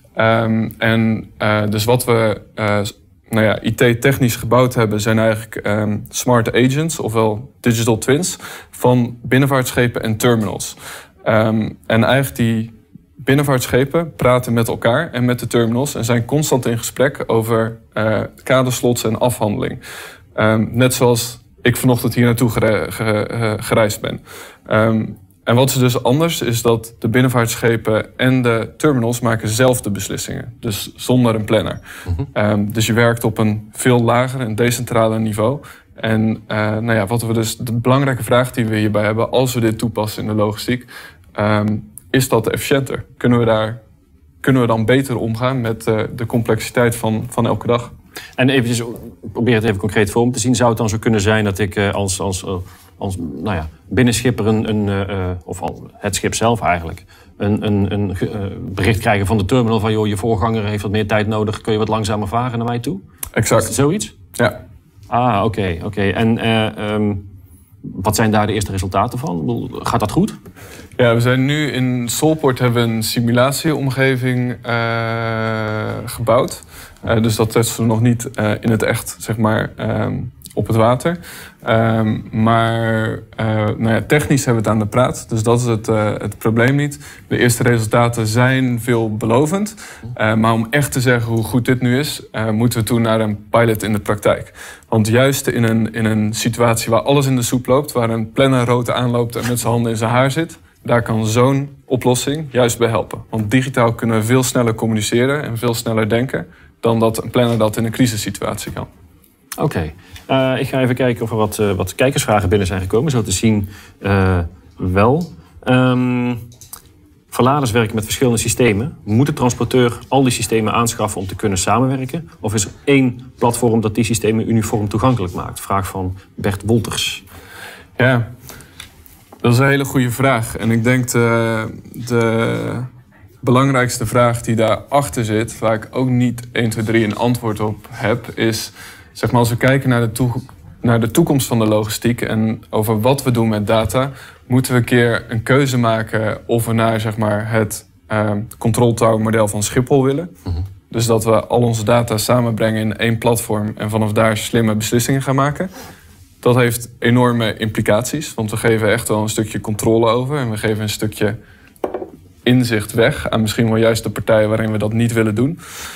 Um, en uh, dus wat we uh, nou ja, I T-technisch gebouwd hebben, zijn eigenlijk um, smart agents, ofwel digital twins, van binnenvaartschepen en terminals. Um, en eigenlijk die binnenvaartschepen praten met elkaar en met de terminals en zijn constant in gesprek over uh, kaderslots en afhandeling. Um, net zoals ik vanochtend hier naartoe gere- gere- gereisd ben. Um, en wat is dus anders is dat de binnenvaartschepen en de terminals maken zelf de beslissingen. Dus zonder een planner. Mm-hmm. Um, dus je werkt op een veel lager en decentraler niveau. En uh, nou ja, wat we dus, de belangrijke vraag die we hierbij hebben als we dit toepassen in de logistiek, um, is dat efficiënter? Kunnen we daar, kunnen we dan beter omgaan met uh, de complexiteit van, van elke dag? En eventjes, probeer het even concreet voor me te zien. Zou het dan zo kunnen zijn dat ik uh, als, als, uh, als nou ja, binnenschipper, een, een, uh, of al, het schip zelf eigenlijk, een, een, een uh, bericht krijgen van de terminal van joh, je voorganger heeft wat meer tijd nodig, kun je wat langzamer varen naar mij toe? Exact. Is het zoiets? Ja. Ah, oké. Okay, okay. En uh, um, wat zijn daar de eerste resultaten van? Gaat dat goed? Ja, we zijn nu in Solport hebben we een simulatieomgeving uh, gebouwd. Uh, dus dat testen we nog niet uh, in het echt, zeg maar, um, op het water. Um, maar uh, nou ja, technisch hebben we het aan de praat. Dus dat is het, uh, het probleem niet. De eerste resultaten zijn veelbelovend. Uh, maar om echt te zeggen hoe goed dit nu is, uh, moeten we toe naar een pilot in de praktijk. Want juist in een, in een situatie waar alles in de soep loopt, waar een planner rood aanloopt en met zijn handen in zijn haar zit, daar kan zo'n oplossing juist bij helpen. Want digitaal kunnen we veel sneller communiceren en veel sneller denken dan dat een planner dat in een crisissituatie kan. Oké. Okay. Uh, ik ga even kijken of er wat, uh, wat kijkersvragen binnen zijn gekomen. Zo te zien uh, wel. Um, verladers werken met verschillende systemen. Moet de transporteur al die systemen aanschaffen om te kunnen samenwerken? Of is er één platform dat die systemen uniform toegankelijk maakt? Vraag van Bert Wolters. Ja, dat is een hele goede vraag. En ik denk de, de belangrijkste vraag die daarachter zit, waar ik ook niet één, twee, drie een antwoord op heb, is, zeg maar, als we kijken naar de, toe, naar de toekomst van de logistiek en over wat we doen met data, moeten we een keer een keuze maken of we naar, zeg maar, het uh, control tower model van Schiphol willen. Mm-hmm. Dus dat we al onze data samenbrengen in één platform en vanaf daar slimme beslissingen gaan maken. Dat heeft enorme implicaties, want we geven echt wel een stukje controle over en we geven een stukje inzicht weg aan misschien wel juist de partijen waarin we dat niet willen doen.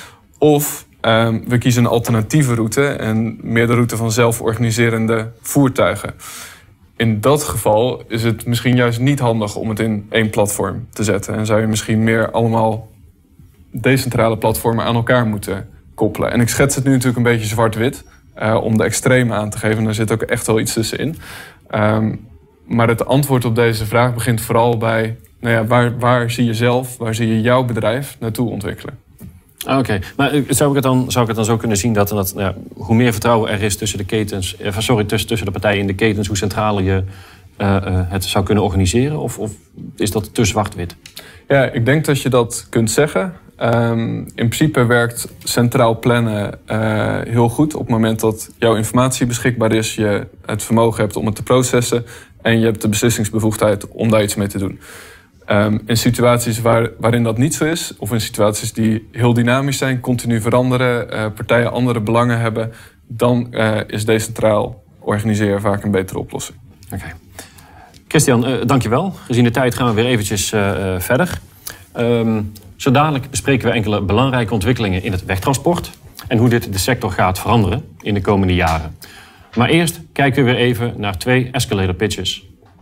Of um, we kiezen een alternatieve route en meer de route van zelforganiserende voertuigen. In dat geval is het misschien juist niet handig om het in één platform te zetten. En zou je misschien meer allemaal decentrale platformen aan elkaar moeten koppelen. En ik schets het nu natuurlijk een beetje zwart-wit, uh, om de extreme aan te geven. En daar zit ook echt wel iets tussenin. Um, maar het antwoord op deze vraag begint vooral bij, nou ja, waar, waar zie je zelf, waar zie je jouw bedrijf naartoe ontwikkelen? Oké, okay. Maar zou ik, het dan, zou ik het dan zo kunnen zien dat, dat ja, hoe meer vertrouwen er is tussen de ketens, eh, sorry, tussen, tussen de partijen in de ketens, hoe centraler je uh, uh, het zou kunnen organiseren? Of, of is dat te zwart-wit? Ja, ik denk dat je dat kunt zeggen. Um, in principe werkt centraal plannen uh, heel goed op het moment dat jouw informatie beschikbaar is, je het vermogen hebt om het te processen en je hebt de beslissingsbevoegdheid om daar iets mee te doen. Um, in situaties waar, waarin dat niet zo is, of in situaties die heel dynamisch zijn, continu veranderen, uh, partijen andere belangen hebben, dan uh, is decentraal organiseren vaak een betere oplossing. Oké. Okay. Christian, uh, dankjewel. Gezien de tijd gaan we weer eventjes uh, uh, verder. Um, zo dadelijk bespreken we enkele belangrijke ontwikkelingen in het wegtransport en hoe dit de sector gaat veranderen in de komende jaren. Maar eerst kijken we weer even naar twee escalator pitches.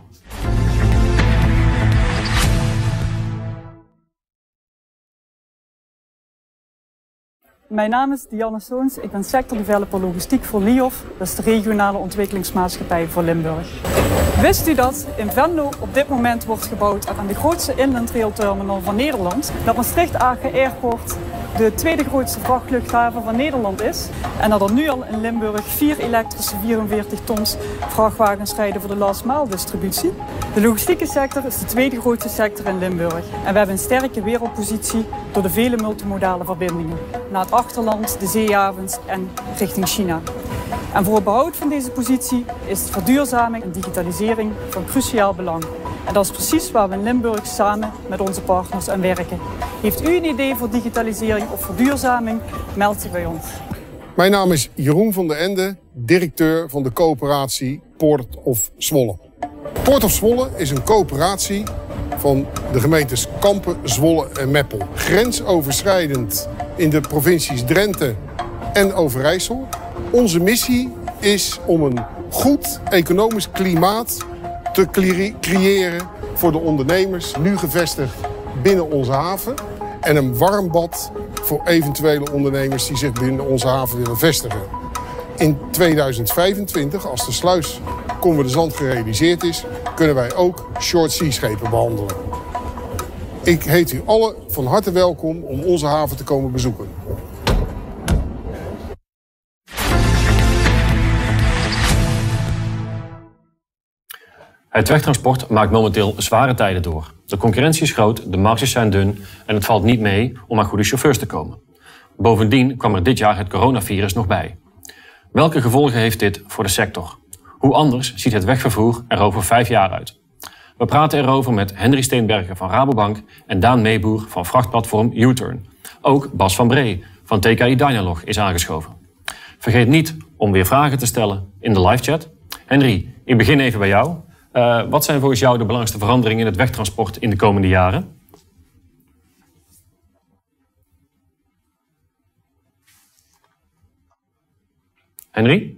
Mijn naam is Dianne Soons, ik ben sector developer logistiek voor L I O F, dat is de regionale ontwikkelingsmaatschappij voor Limburg. Wist u dat in Venlo op dit moment wordt gebouwd aan de grootste inland rail terminal van Nederland, dat Maastricht-Aken Airport de tweede grootste vrachtluchthaven van Nederland is en dat er nu al in Limburg vier elektrische vierenveertig tons vrachtwagens rijden voor de last mile distributie. De logistieke sector is de tweede grootste sector in Limburg en we hebben een sterke wereldpositie door de vele multimodale verbindingen naar het achterland, de zeehavens en richting China. En voor het behoud van deze positie is verduurzaming en digitalisering van cruciaal belang. En dat is precies waar we in Limburg samen met onze partners aan werken. Heeft u een idee voor digitalisering of verduurzaming? Meld zich bij ons. Mijn naam is Jeroen van der Ende, directeur van de coöperatie Port of Zwolle. Port of Zwolle is een coöperatie van de gemeentes Kampen, Zwolle en Meppel. Grensoverschrijdend in de provincies Drenthe en Overijssel. Onze missie is om een goed economisch klimaat te creëren voor de ondernemers, nu gevestigd binnen onze haven. En een warm bad voor eventuele ondernemers die zich binnen onze haven willen vestigen. In tweeduizend vijfentwintig, als de sluis Conwy de Zand gerealiseerd is, kunnen wij ook short sea schepen behandelen. Ik heet u allen van harte welkom om onze haven te komen bezoeken. Het wegtransport maakt momenteel zware tijden door. De concurrentie is groot, de marges zijn dun en het valt niet mee om aan goede chauffeurs te komen. Bovendien kwam er dit jaar het coronavirus nog bij. Welke gevolgen heeft dit voor de sector? Hoe anders ziet het wegvervoer er over vijf jaar uit? We praten erover met Henry Steenbergen van Rabobank en Daan Meeboer van vrachtplatform U-Turn. Ook Bas van Bree van T K I Dynalog is aangeschoven. Vergeet niet om weer vragen te stellen in de livechat. Henry, ik begin even bij jou. Uh, wat zijn volgens jou de belangrijkste veranderingen in het wegtransport in de komende jaren? Henry?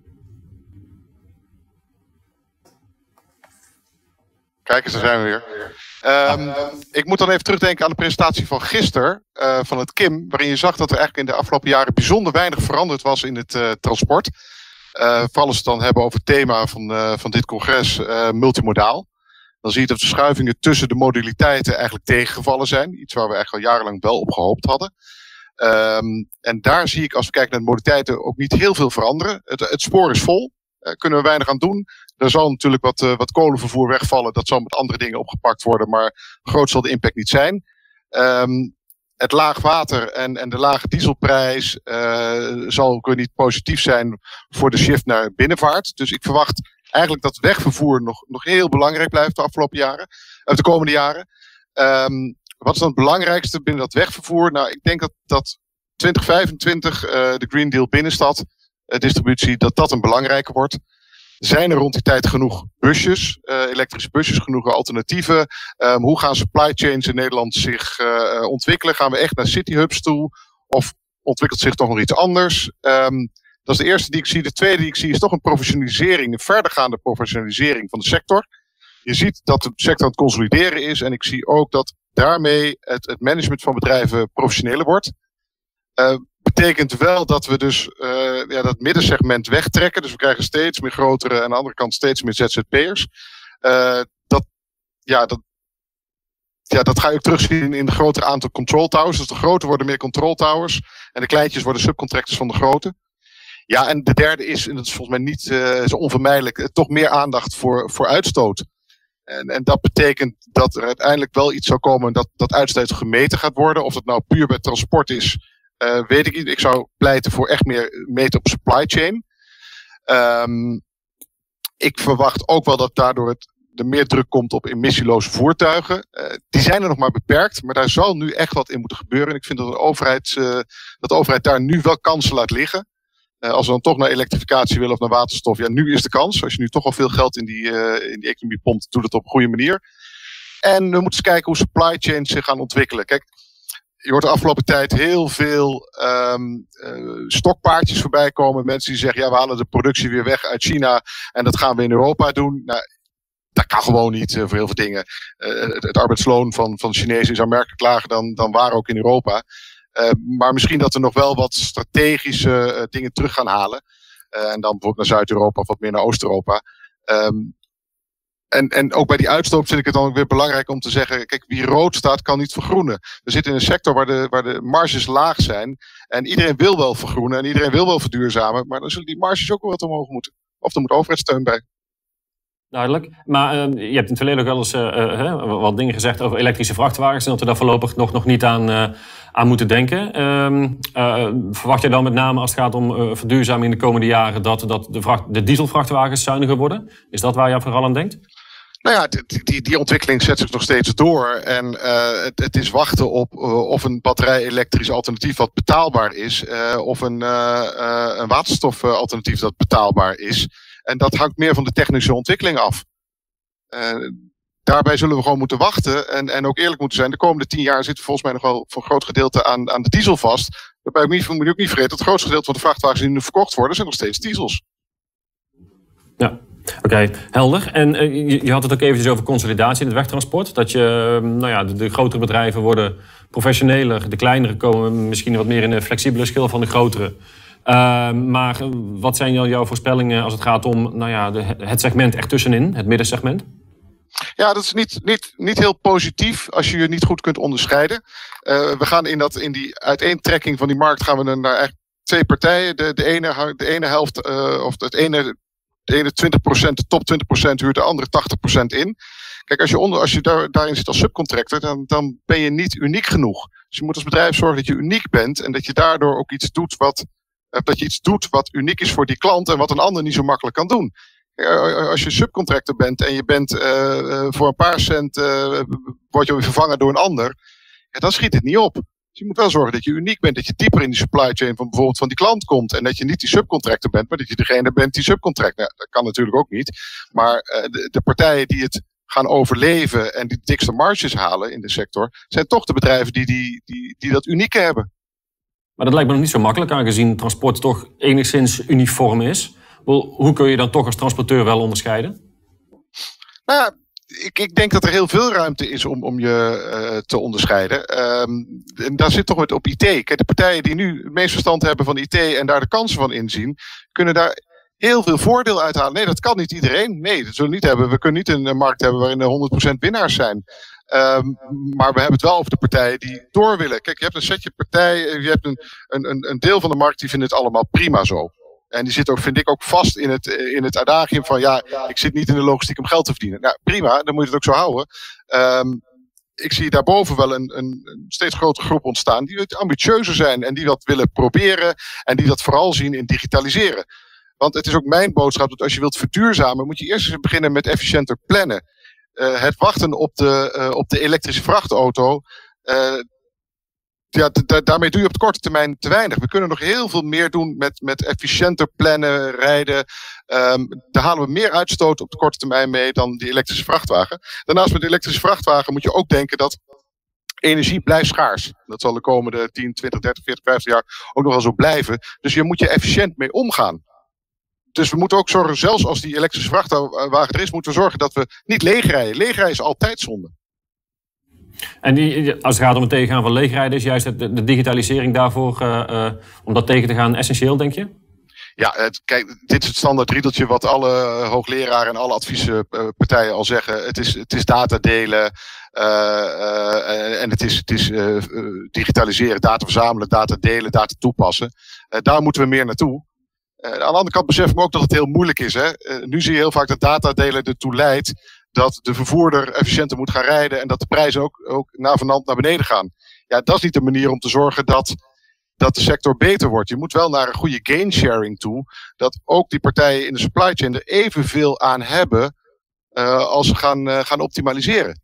Kijk eens, daar zijn we weer. Um, ik moet dan even terugdenken aan de presentatie van gisteren uh, van het K I M, waarin je zag dat er eigenlijk in de afgelopen jaren bijzonder weinig veranderd was in het uh, transport. Uh, vooral als we het dan hebben over het thema van, uh, van dit congres, uh, multimodaal. Dan zie je dat de verschuivingen tussen de modaliteiten eigenlijk tegengevallen zijn. Iets waar we eigenlijk al jarenlang wel op gehoopt hadden. Um, en daar zie ik, als we kijken naar de modaliteiten, ook niet heel veel veranderen. Het, het spoor is vol. Uh, kunnen we weinig aan doen. Er zal natuurlijk wat, uh, wat kolenvervoer wegvallen. Dat zal met andere dingen opgepakt worden. Maar groot zal de impact niet zijn. Um, Het laag water en, en de lage dieselprijs uh, zal ook weer niet positief zijn voor de shift naar binnenvaart. Dus ik verwacht eigenlijk dat wegvervoer nog, nog heel belangrijk blijft de afgelopen jaren, of de komende jaren. Um, wat is dan het belangrijkste binnen dat wegvervoer? Nou, ik denk dat, dat twintig vijfentwintig uh, de Green Deal binnenstad, uh, distributie, dat dat een belangrijke wordt. Zijn er rond die tijd genoeg busjes, uh, elektrische busjes, genoeg alternatieven? Um, hoe gaan supply chains in Nederland zich uh, ontwikkelen? Gaan we echt naar city hubs toe? Of ontwikkelt zich toch nog iets anders? Um, dat is de eerste die ik zie. De tweede die ik zie is toch een professionalisering, een verdergaande professionalisering van de sector. Je ziet dat de sector aan het consolideren is. En ik zie ook dat daarmee het, het management van bedrijven professioneler wordt. Uh, betekent wel dat we dus uh, ja, dat middensegment wegtrekken. Dus we krijgen steeds meer grotere en aan de andere kant steeds meer Z Z P'ers. Uh, dat, ja, dat, ja, dat ga je ook terugzien in de grotere aantal control towers. Dus de grote worden meer control towers. En de kleintjes worden subcontractors van de grote. Ja, en de derde is, en dat is volgens mij niet uh, zo onvermijdelijk, uh, toch meer aandacht voor, voor uitstoot. En, en dat betekent dat er uiteindelijk wel iets zou komen dat, dat uitstoot gemeten gaat worden. Of dat nou puur bij transport is, uh, weet ik niet. Ik zou pleiten voor echt meer meten op supply chain. Um, ik verwacht ook wel dat daardoor het, er meer druk komt op emissieloze voertuigen. Uh, die zijn er nog maar beperkt, maar daar zal nu echt wat in moeten gebeuren. En ik vind dat de overheid, uh, dat de overheid daar nu wel kansen laat liggen. Uh, als we dan toch naar elektrificatie willen of naar waterstof, ja, nu is de kans. Als je nu toch al veel geld in die, uh, in die economie pompt, doe dat op een goede manier. En we moeten eens kijken hoe supply chains zich gaan ontwikkelen. Kijk, je hoort de afgelopen tijd heel veel um, uh, stokpaardjes voorbij komen. Mensen die zeggen, ja, we halen de productie weer weg uit China en dat gaan we in Europa doen. Nou, dat kan gewoon niet uh, voor heel veel dingen. Uh, het, het arbeidsloon van, van de Chinezen is aanmerkelijk lager dan, dan waar ook in Europa. Uh, maar misschien dat we nog wel wat strategische uh, dingen terug gaan halen. Uh, en dan bijvoorbeeld naar Zuid-Europa of wat meer naar Oost-Europa. Um, en, en ook bij die uitstoot vind ik het dan ook weer belangrijk om te zeggen, kijk, wie rood staat kan niet vergroenen. We zitten in een sector waar de, waar de marges laag zijn. En iedereen wil wel vergroenen en iedereen wil wel verduurzamen. Maar dan zullen die marges ook wel wat omhoog moeten. Of er moet overheidssteun bij. Duidelijk. Maar uh, je hebt in het verleden ook wel eens uh, uh, wat dingen gezegd over elektrische vrachtwagens. En dat we daar voorlopig nog, nog niet aan, uh, aan moeten denken. Uh, uh, verwacht jij dan met name als het gaat om uh, verduurzaming in de komende jaren dat, dat de, vracht, de dieselvrachtwagens zuiniger worden? Is dat waar je vooral aan denkt? Nou ja, die, die, die ontwikkeling zet zich nog steeds door. En uh, het, het is wachten op uh, of een batterij-elektrisch alternatief wat betaalbaar is. Uh, of een, uh, uh, een waterstofalternatief dat betaalbaar is. En dat hangt meer van de technische ontwikkeling af. Uh, daarbij zullen we gewoon moeten wachten en, en ook eerlijk moeten zijn. De komende tien jaar zitten volgens mij nog wel voor een groot gedeelte aan, aan de diesel vast. Daarbij moet je, moet je ook niet vergeten dat het grootste gedeelte van de vrachtwagens die nu verkocht worden, zijn nog steeds diesels. Ja, oké, okay, helder. En uh, je, je had het ook eventjes over consolidatie in het wegtransport. Dat je, uh, nou ja, de, de grotere bedrijven worden professioneler. De kleinere komen misschien wat meer in de flexibele schil van de grotere. Uh, maar wat zijn jouw voorspellingen als het gaat om nou ja, de, het segment ertussenin, het middensegment? Ja, dat is niet, niet, niet heel positief als je je niet goed kunt onderscheiden. Uh, we gaan in, dat, in die uiteentrekking van die markt gaan we naar eigenlijk twee partijen. De, de, ene, de ene helft, uh, of het ene, de ene twintig procent, de top twintig procent huurt de andere tachtig procent in. Kijk, als je, onder, als je daar, daarin zit als subcontractor, dan, dan ben je niet uniek genoeg. Dus je moet als bedrijf zorgen dat je uniek bent en dat je daardoor ook iets doet wat, uh, dat je iets doet wat uniek is voor die klant en wat een ander niet zo makkelijk kan doen. Als je subcontractor bent en je bent uh, voor een paar cent uh, word je weer vervangen door een ander, ja, dan schiet het niet op. Dus je moet wel zorgen dat je uniek bent, dat je dieper in die supply chain van bijvoorbeeld van die klant komt en dat je niet die subcontractor bent, maar dat je degene bent die subcontract. Nou, dat kan natuurlijk ook niet. Maar uh, de, de partijen die het gaan overleven en die dikste marges halen in de sector, zijn toch de bedrijven die, die, die, die dat unieke hebben. Maar dat lijkt me nog niet zo makkelijk, aangezien transport toch enigszins uniform is. Hoe kun je dan toch als transporteur wel onderscheiden? Nou ja, ik, ik denk dat er heel veel ruimte is om, om je uh, te onderscheiden. Um, en daar zit toch wat op I T. Kijk, de partijen die nu het meest verstand hebben van I T en daar de kansen van inzien, kunnen daar heel veel voordeel uithalen. Nee, dat kan niet iedereen. Nee, dat zullen we niet hebben. We kunnen niet een markt hebben waarin er honderd procent winnaars zijn. Um, maar we hebben het wel over de partijen die door willen. Kijk, je hebt een setje partijen, je hebt een, een, een deel van de markt die vindt het allemaal prima zo. En die zit ook, vind ik, ook vast in het, in het adagium van ja, ik zit niet in de logistiek om geld te verdienen. Nou, prima, dan moet je het ook zo houden. Um, ik zie daarboven wel een, een, een steeds grotere groep ontstaan die ambitieuzer zijn en die dat willen proberen en die dat vooral zien in digitaliseren. Want het is ook mijn boodschap dat als je wilt verduurzamen, moet je eerst eens beginnen met efficiënter plannen. Uh, het wachten op de, uh, op de elektrische vrachtauto, uh, ja, da- daarmee doe je op de korte termijn te weinig. We kunnen nog heel veel meer doen met, met efficiënter plannen, rijden. Um, daar halen we meer uitstoot op de korte termijn mee dan die elektrische vrachtwagen. Daarnaast met de elektrische vrachtwagen moet je ook denken dat energie blijft schaars. Dat zal de komende tien, twintig, dertig, veertig, vijftig jaar ook nog wel zo blijven. Dus je moet je efficiënt mee omgaan. Dus we moeten ook zorgen, zelfs als die elektrische vrachtwagen er is, moeten we zorgen dat we niet leegrijden. Leegrijden is altijd zonde. En die, als het gaat om het tegengaan van leegrijden, is juist de, de digitalisering daarvoor, uh, uh, om dat tegen te gaan, essentieel, denk je? Ja, het, kijk, dit is het standaard riedeltje wat alle hoogleraren en alle adviespartijen al zeggen. Het is, het is data delen uh, uh, en het is, het is uh, digitaliseren, data verzamelen, data delen, data toepassen. Uh, daar moeten we meer naartoe. Uh, aan de andere kant besef ik me ook dat het heel moeilijk is. Hè? Uh, nu zie je heel vaak dat data delen ertoe leidt dat de vervoerder efficiënter moet gaan rijden en dat de prijzen ook, ook navenant naar beneden gaan. Ja, dat is niet de manier om te zorgen dat, dat de sector beter wordt. Je moet wel naar een goede gain sharing toe, dat ook die partijen in de supply chain er evenveel aan hebben uh, als ze gaan, uh, gaan optimaliseren.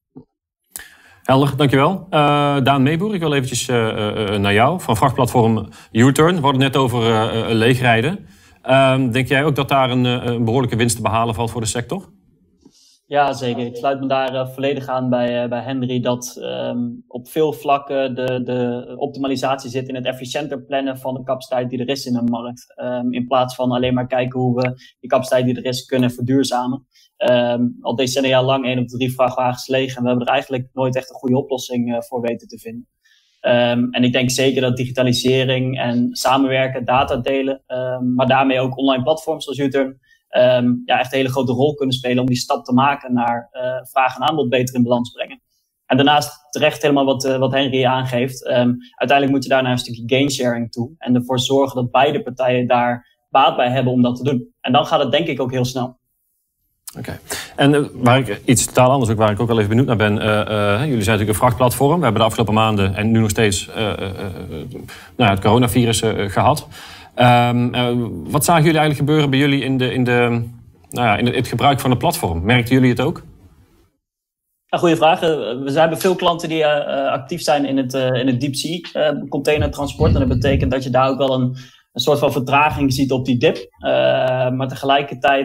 Helder, dankjewel. Uh, Daan Meeboer, ik wil eventjes uh, uh, naar jou. Van vrachtplatform U-Turn. We hadden het net over uh, uh, leegrijden. Uh, denk jij ook dat daar een, een behoorlijke winst te behalen valt voor de sector? Ja, zeker. Ik sluit me daar uh, volledig aan bij, uh, bij Henry. Dat um, op veel vlakken de, de optimalisatie zit in het efficiënter plannen van de capaciteit die er is in een markt. Um, in plaats van alleen maar kijken hoe we die capaciteit die er is kunnen verduurzamen. Um, al decennia lang één op de drie vrachtwagens leeg. En we hebben er eigenlijk nooit echt een goede oplossing uh, voor weten te vinden. Um, en ik denk zeker dat digitalisering en samenwerken, data delen, um, maar daarmee ook online platforms zoals U-Turn, um, ja, echt een hele grote rol kunnen spelen om die stap te maken naar uh, vraag en aanbod beter in balans brengen. En daarnaast terecht helemaal wat, uh, wat Henry aangeeft. Um, uiteindelijk moet je daar naar een stukje gain sharing toe en ervoor zorgen dat beide partijen daar baat bij hebben om dat te doen. En dan gaat het denk ik ook heel snel. Oké. Okay. En uh, waar ik iets totaal anders ook, waar ik ook wel even benieuwd naar ben. Uh, uh, jullie zijn natuurlijk een vrachtplatform. We hebben de afgelopen maanden en nu nog steeds uh, uh, uh, nou ja, het coronavirus uh, gehad. Um, uh, wat zagen jullie eigenlijk gebeuren bij jullie in, de, in, de, nou ja, in het gebruik van de platform? Merkten jullie het ook? Ja, goeie vraag. We hebben veel klanten die uh, actief zijn in het, uh, in het deep sea uh, containertransport. En dat betekent dat je daar ook wel een, een soort van vertraging ziet op die dip. Uh, maar tegelijkertijd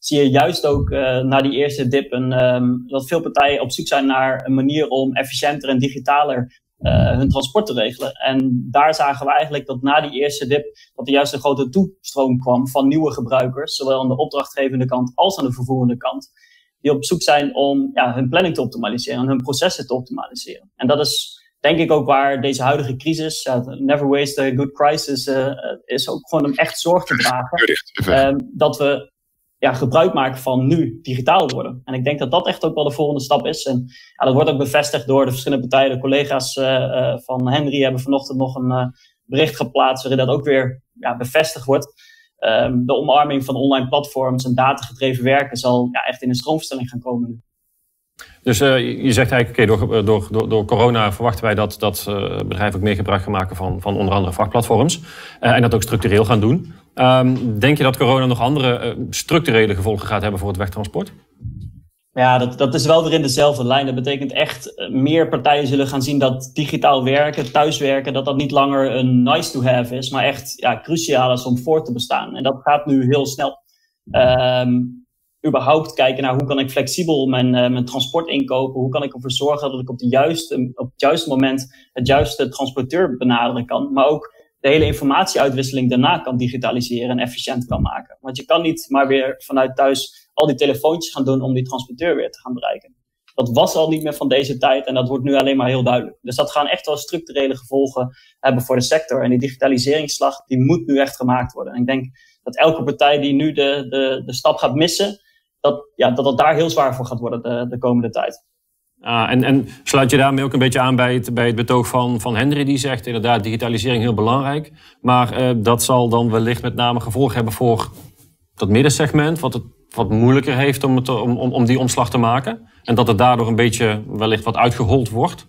zie je juist ook uh, na die eerste dip een, um, dat veel partijen op zoek zijn naar een manier om efficiënter en digitaler uh, hun transport te regelen. En daar zagen we eigenlijk dat na die eerste dip dat er juist een grote toestroom kwam van nieuwe gebruikers, zowel aan de opdrachtgevende kant als aan de vervoerende kant, die op zoek zijn om ja, hun planning te optimaliseren en hun processen te optimaliseren. En dat is denk ik ook waar deze huidige crisis, uh, never waste a good crisis, uh, is ook gewoon om echt zorg te dragen. Uh, dat we ja, gebruik maken van nu digitaal worden. En ik denk dat dat echt ook wel de volgende stap is. En ja, dat wordt ook bevestigd door de verschillende partijen. De collega's uh, uh, van Henry hebben vanochtend nog een uh, bericht geplaatst waarin dat ook weer ja, bevestigd wordt. Um, de omarming van online platforms en datagedreven werken zal ja, echt in een stroomversnelling gaan komen nu. Dus uh, je zegt eigenlijk, okay, door, door, door, door corona verwachten wij dat, dat uh, bedrijven ook meer gebruik gaan maken van, van onder andere vrachtplatforms. Uh, en dat ook structureel gaan doen. Um, denk je dat corona nog andere uh, structurele gevolgen gaat hebben voor het wegtransport? Ja, dat, dat is wel weer in dezelfde lijn. Dat betekent echt uh, meer partijen zullen gaan zien dat digitaal werken, thuiswerken, dat dat niet langer een nice to have is, maar echt ja, cruciaal is om voor te bestaan. En dat gaat nu heel snel. Um, überhaupt kijken naar hoe kan ik flexibel mijn, uh, mijn transport inkopen, hoe kan ik ervoor zorgen dat ik op, de juiste, op het juiste moment het juiste transporteur benaderen kan, maar ook de hele informatieuitwisseling daarna kan digitaliseren en efficiënt kan maken. Want je kan niet maar weer vanuit thuis al die telefoontjes gaan doen om die transporteur weer te gaan bereiken. Dat was al niet meer van deze tijd en dat wordt nu alleen maar heel duidelijk. Dus dat gaan echt wel structurele gevolgen hebben voor de sector. En die digitaliseringsslag die moet nu echt gemaakt worden. En ik denk dat elke partij die nu de, de, de stap gaat missen, dat, ja, dat het daar heel zwaar voor gaat worden de, de komende tijd. Ah, en, en sluit je daarmee ook een beetje aan bij het, bij het betoog van, van Henry, die zegt inderdaad digitalisering heel belangrijk. Maar uh, dat zal dan wellicht met name gevolgen hebben voor dat middensegment, wat het wat moeilijker heeft om, het, om, om, om die omslag te maken. En dat het daardoor een beetje wellicht wat uitgehold wordt.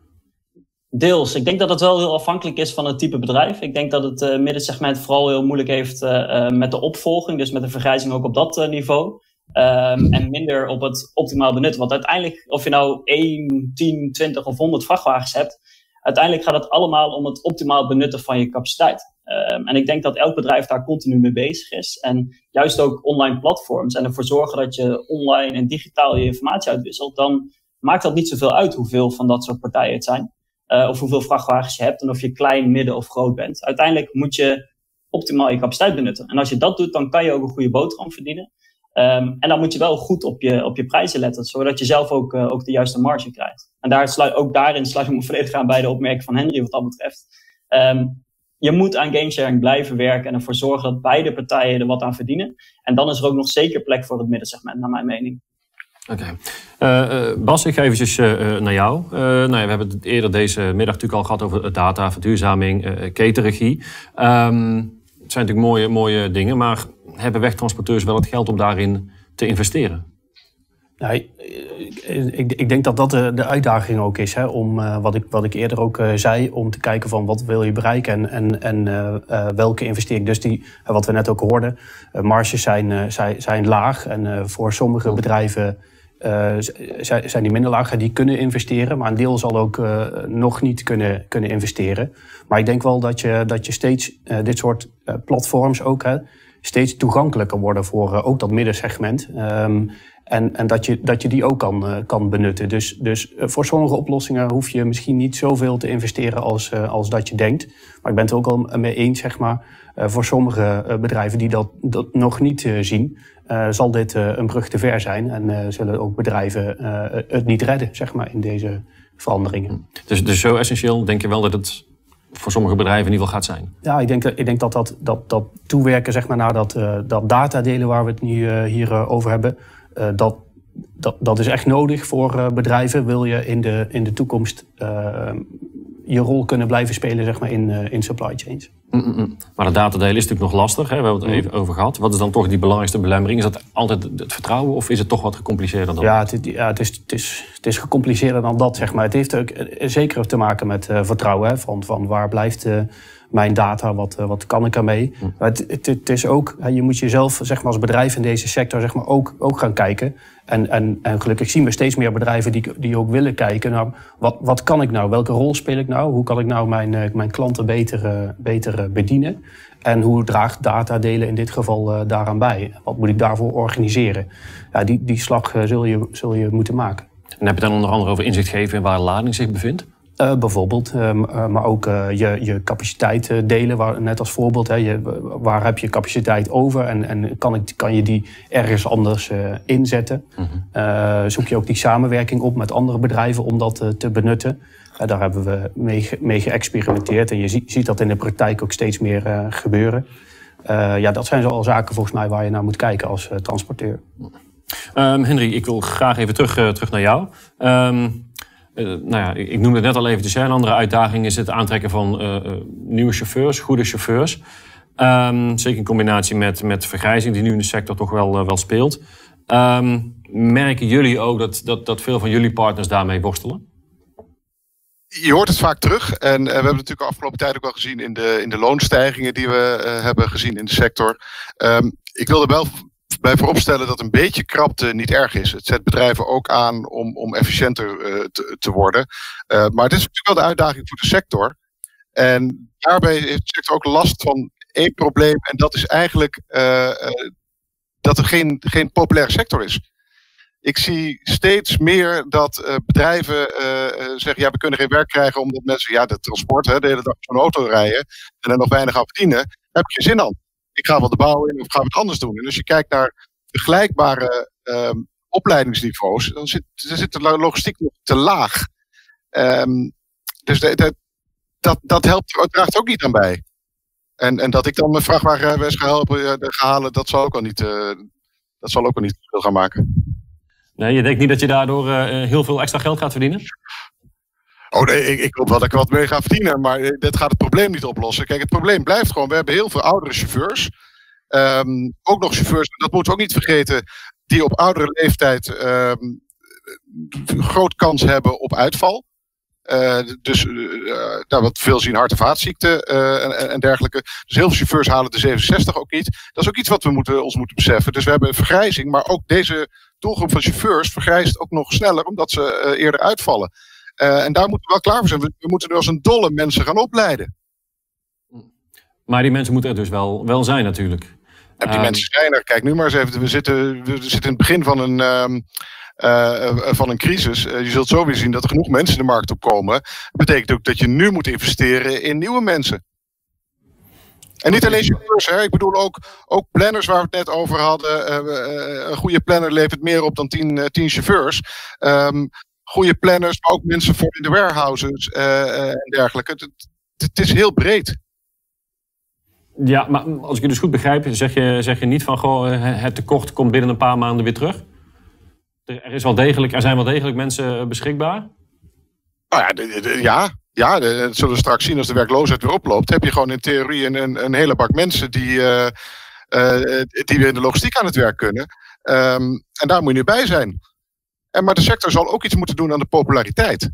Deels. Ik denk dat het wel heel afhankelijk is van het type bedrijf. Ik denk dat het uh, middensegment vooral heel moeilijk heeft uh, uh, met de opvolging. Dus met de vergrijzing ook op dat uh, niveau. Um, en minder op het optimaal benutten. Want uiteindelijk, of je nou één, tien, twintig of honderd vrachtwagens hebt, uiteindelijk gaat het allemaal om het optimaal benutten van je capaciteit. Um, en ik denk dat elk bedrijf daar continu mee bezig is. En juist ook online platforms en ervoor zorgen dat je online en digitaal je informatie uitwisselt, dan maakt dat niet zoveel uit hoeveel van dat soort partijen het zijn. Uh, of hoeveel vrachtwagens je hebt en of je klein, midden of groot bent. Uiteindelijk moet je optimaal je capaciteit benutten. En als je dat doet, dan kan je ook een goede boterham verdienen. Um, en dan moet je wel goed op je, op je prijzen letten, zodat je zelf ook, uh, ook de juiste marge krijgt. En daar sluit, ook daarin sluit ik me volledig aan bij de opmerking van Henry wat dat betreft. Um, je moet aan gamesharing blijven werken en ervoor zorgen dat beide partijen er wat aan verdienen. En dan is er ook nog zeker plek voor het middensegment, naar mijn mening. Oké. Okay. Uh, uh, Bas, ik ga eventjes uh, naar jou. Uh, nou ja, we hebben het eerder deze middag natuurlijk al gehad over data, verduurzaming, uh, ketenregie. Um, het zijn natuurlijk mooie, mooie dingen, maar hebben wegtransporteurs wel het geld om daarin te investeren? Nou, ik, ik denk dat dat de, de uitdaging ook is. Hè, om, uh, wat, ik, wat ik eerder ook uh, zei, om te kijken van wat wil je bereiken en, en, en uh, uh, welke investering. Dus die, uh, wat we net ook hoorden, uh, marges zijn, uh, zijn, zijn laag. En uh, voor sommige bedrijven uh, zijn die minder laag en die kunnen investeren. Maar een deel zal ook uh, nog niet kunnen, kunnen investeren. Maar ik denk wel dat je, dat je steeds uh, dit soort uh, platforms ook hè, steeds toegankelijker worden voor uh, ook dat middensegment. Um, En, en dat, je, dat je die ook kan, uh, kan benutten. Dus, dus uh, voor sommige oplossingen hoef je misschien niet zoveel te investeren als, uh, als dat je denkt. Maar ik ben het er ook al mee eens, zeg maar. Uh, voor sommige uh, bedrijven die dat, dat nog niet uh, zien, uh, zal dit uh, een brug te ver zijn. En uh, zullen ook bedrijven uh, het niet redden, zeg maar, in deze veranderingen. Dus, dus zo essentieel denk je wel dat het voor sommige bedrijven in ieder geval gaat zijn? Ja, ik denk, ik denk dat, dat, dat dat toewerken, zeg maar, naar dat, uh, dat datadelen waar we het nu uh, hier uh, over hebben. Uh, dat, dat, dat is echt nodig voor uh, bedrijven. Wil je in de, in de toekomst uh, je rol kunnen blijven spelen, zeg maar, in, uh, in supply chains. Mm-mm. Maar het datadelen is natuurlijk nog lastig. Hè? We hebben het er even over gehad. Wat is dan toch die belangrijkste belemmering? Is dat altijd het vertrouwen of is het toch wat gecompliceerder dan ja, het, ja, het, is, het, is, het is gecompliceerder dan dat, zeg maar. Het heeft ook zeker te maken met uh, vertrouwen. Hè? Van, van waar blijft uh, mijn data, wat, uh, wat kan ik ermee? Hm. Maar het, het, het is ook, je moet jezelf, zeg maar, als bedrijf in deze sector, zeg maar, ook, ook gaan kijken. En, en, en gelukkig zien we steeds meer bedrijven die, die ook willen kijken naar wat, wat kan ik nou? Welke rol speel ik nou? Hoe kan ik nou mijn, uh, mijn klanten beter, uh, beter uh, bedienen? En hoe draagt data delen in dit geval uh, daaraan bij? Wat moet ik daarvoor organiseren? Ja, die, die slag uh, zul, je, zul je moeten maken. En heb je dan onder andere over inzicht geven in waar de lading zich bevindt? Uh, bijvoorbeeld, uh, maar ook uh, je, je capaciteit uh, delen, waar, net als voorbeeld. Hè, je, waar heb je capaciteit over en, en kan, ik, kan je die ergens anders uh, inzetten? Mm-hmm. Uh, zoek je ook die samenwerking op met andere bedrijven om dat uh, te benutten? Uh, daar hebben we mee, mee geëxperimenteerd en je ziet, ziet dat in de praktijk ook steeds meer uh, gebeuren. Uh, ja, dat zijn zo al zaken volgens mij waar je naar moet kijken als uh, transporteur. Um, Henry, ik wil graag even terug, uh, terug naar jou. Um, Uh, nou ja, ik noemde het net al eventjes. Een andere uitdaging is het aantrekken van uh, uh, nieuwe chauffeurs, goede chauffeurs. Um, zeker in combinatie met, met vergrijzing die nu in de sector toch wel, uh, wel speelt. Um, merken jullie ook dat, dat, dat veel van jullie partners daarmee worstelen? Je hoort het vaak terug. En uh, we hebben het natuurlijk de afgelopen tijd ook wel gezien in de, in de loonstijgingen die we uh, hebben gezien in de sector. Um, ik wilde wel bij vooropstellen dat een beetje krapte niet erg is. Het zet bedrijven ook aan om, om efficiënter uh, te, te worden. Uh, maar het is natuurlijk wel de uitdaging voor de sector. En daarbij heeft de sector ook last van één probleem. En dat is eigenlijk uh, uh, dat er geen, geen populaire sector is. Ik zie steeds meer dat uh, bedrijven uh, zeggen, ja, we kunnen geen werk krijgen omdat mensen, ja, de transport, hè, de hele dag zo'n auto rijden en er nog weinig aan verdienen, daar heb ik geen zin aan. Ik ga wel de bouw in of ga wat anders doen. En als je kijkt naar vergelijkbare um, opleidingsniveaus, dan zit, dan zit de logistiek nog te laag. Um, dus de, de, dat, dat helpt, draagt ook niet aan bij. En, en dat ik dan mijn vrachtwagenrijbewijs ga helpen, uh, ga halen, dat zal ook wel niet, uh, dat zal ook wel niet veel gaan maken. Nee, je denkt niet dat je daardoor uh, heel veel extra geld gaat verdienen? Oh nee, ik, ik hoop wel dat ik wat mee ga verdienen, maar dit gaat het probleem niet oplossen. Kijk, het probleem blijft gewoon, we hebben heel veel oudere chauffeurs. Um, ook nog chauffeurs, dat moeten we ook niet vergeten, die op oudere leeftijd um, groot kans hebben op uitval. Uh, dus uh, nou, wat veel zien hart- en vaatziekten uh, en, en dergelijke. Dus heel veel chauffeurs halen de zevenenzestig ook niet. Dat is ook iets wat we moeten, ons moeten beseffen. Dus we hebben vergrijzing, maar ook deze doelgroep van chauffeurs vergrijst ook nog sneller omdat ze uh, eerder uitvallen. Uh, en daar moeten we wel klaar voor zijn. We, we moeten nu als een dolle mensen gaan opleiden. Maar die mensen moeten er dus wel, wel zijn natuurlijk. En die um, mensen zijn er. Kijk nu maar eens even. We zitten, we zitten in het begin van een, um, uh, van een crisis. Uh, je zult zo weer zien dat er genoeg mensen de markt op komen. Dat betekent ook dat je nu moet investeren in nieuwe mensen. En niet alleen chauffeurs, hè. Ik bedoel ook, ook planners waar we het net over hadden. Uh, uh, een goede planner levert meer op dan tien, uh, tien chauffeurs. Um, goede planners, maar ook mensen voor in de warehouses uh, uh, en dergelijke. Het, het is heel breed. Ja, maar als ik je dus goed begrijp, zeg je, zeg je niet van goh, het tekort komt binnen een paar maanden weer terug? Er, is wel degelijk, er zijn wel degelijk mensen beschikbaar? Nou ja, de, de, ja, ja de, dat zullen we straks zien als de werkloosheid weer oploopt. Heb je gewoon in theorie een, een, een hele bak mensen die, uh, uh, die weer in de logistiek aan het werk kunnen. Um, en daar moet je nu bij zijn. En, maar de sector zal ook iets moeten doen aan de populariteit.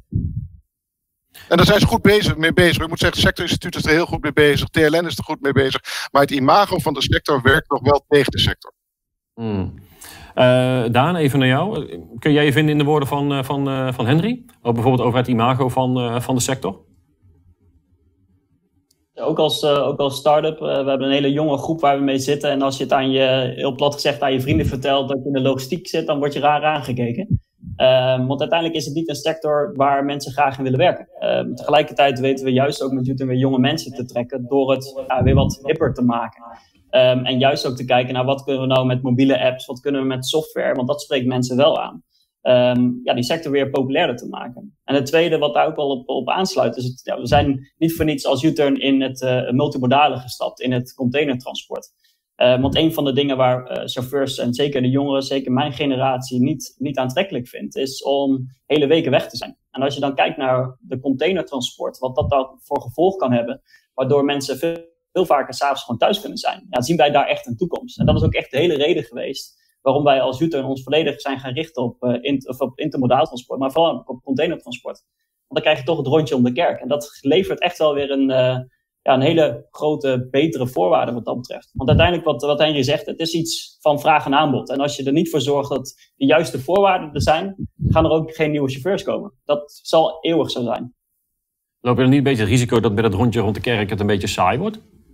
En daar zijn ze goed bezig, mee bezig. Ik moet zeggen, het sectorinstituut is er heel goed mee bezig. T L N is er goed mee bezig. Maar het imago van de sector werkt nog wel tegen de sector. Hmm. Uh, Daan, even naar jou. Kun jij je vinden in de woorden van, uh, van, uh, van Henry? Ook bijvoorbeeld over het imago van, uh, van de sector? Ook als, uh, ook als start-up, uh, we hebben een hele jonge groep waar we mee zitten. En als je het aan je, heel plat gezegd, aan je vrienden vertelt dat je in de logistiek zit, dan word je raar aangekeken. Uh, want uiteindelijk is het niet een sector waar mensen graag in willen werken. Uh, tegelijkertijd weten we juist ook met Juten weer jonge mensen te trekken door het uh, weer wat hipper te maken. Um, en juist ook te kijken naar wat kunnen we nou met mobiele apps, wat kunnen we met software, want dat spreekt mensen wel aan. Um, ja, die sector weer populairder te maken. En het tweede wat daar ook wel op, op aansluit is, het, ja, we zijn niet voor niets als U-turn in het uh, multimodale gestapt, in het containertransport. Uh, want een van de dingen waar uh, chauffeurs en zeker de jongeren, zeker mijn generatie, niet, niet aantrekkelijk vindt, is om hele weken weg te zijn. En als je dan kijkt naar de containertransport, wat dat dan voor gevolg kan hebben, waardoor mensen veel, veel vaker 's avonds gewoon thuis kunnen zijn, ja, zien wij daar echt een toekomst. En dat is ook echt de hele reden geweest waarom wij als U-turn ons volledig zijn gaan richten op, uh, in, of op intermodaal transport, maar vooral op containertransport. Want dan krijg je toch het rondje om de kerk. En dat levert echt wel weer een, uh, ja, een hele grote, betere voorwaarde wat dat betreft. Want uiteindelijk, wat, wat Henry zegt, het is iets van vraag en aanbod. En als je er niet voor zorgt dat de juiste voorwaarden er zijn, gaan er ook geen nieuwe chauffeurs komen. Dat zal eeuwig zo zijn. Loop je dan niet een beetje het risico dat bij dat rondje rond de kerk het een beetje saai wordt?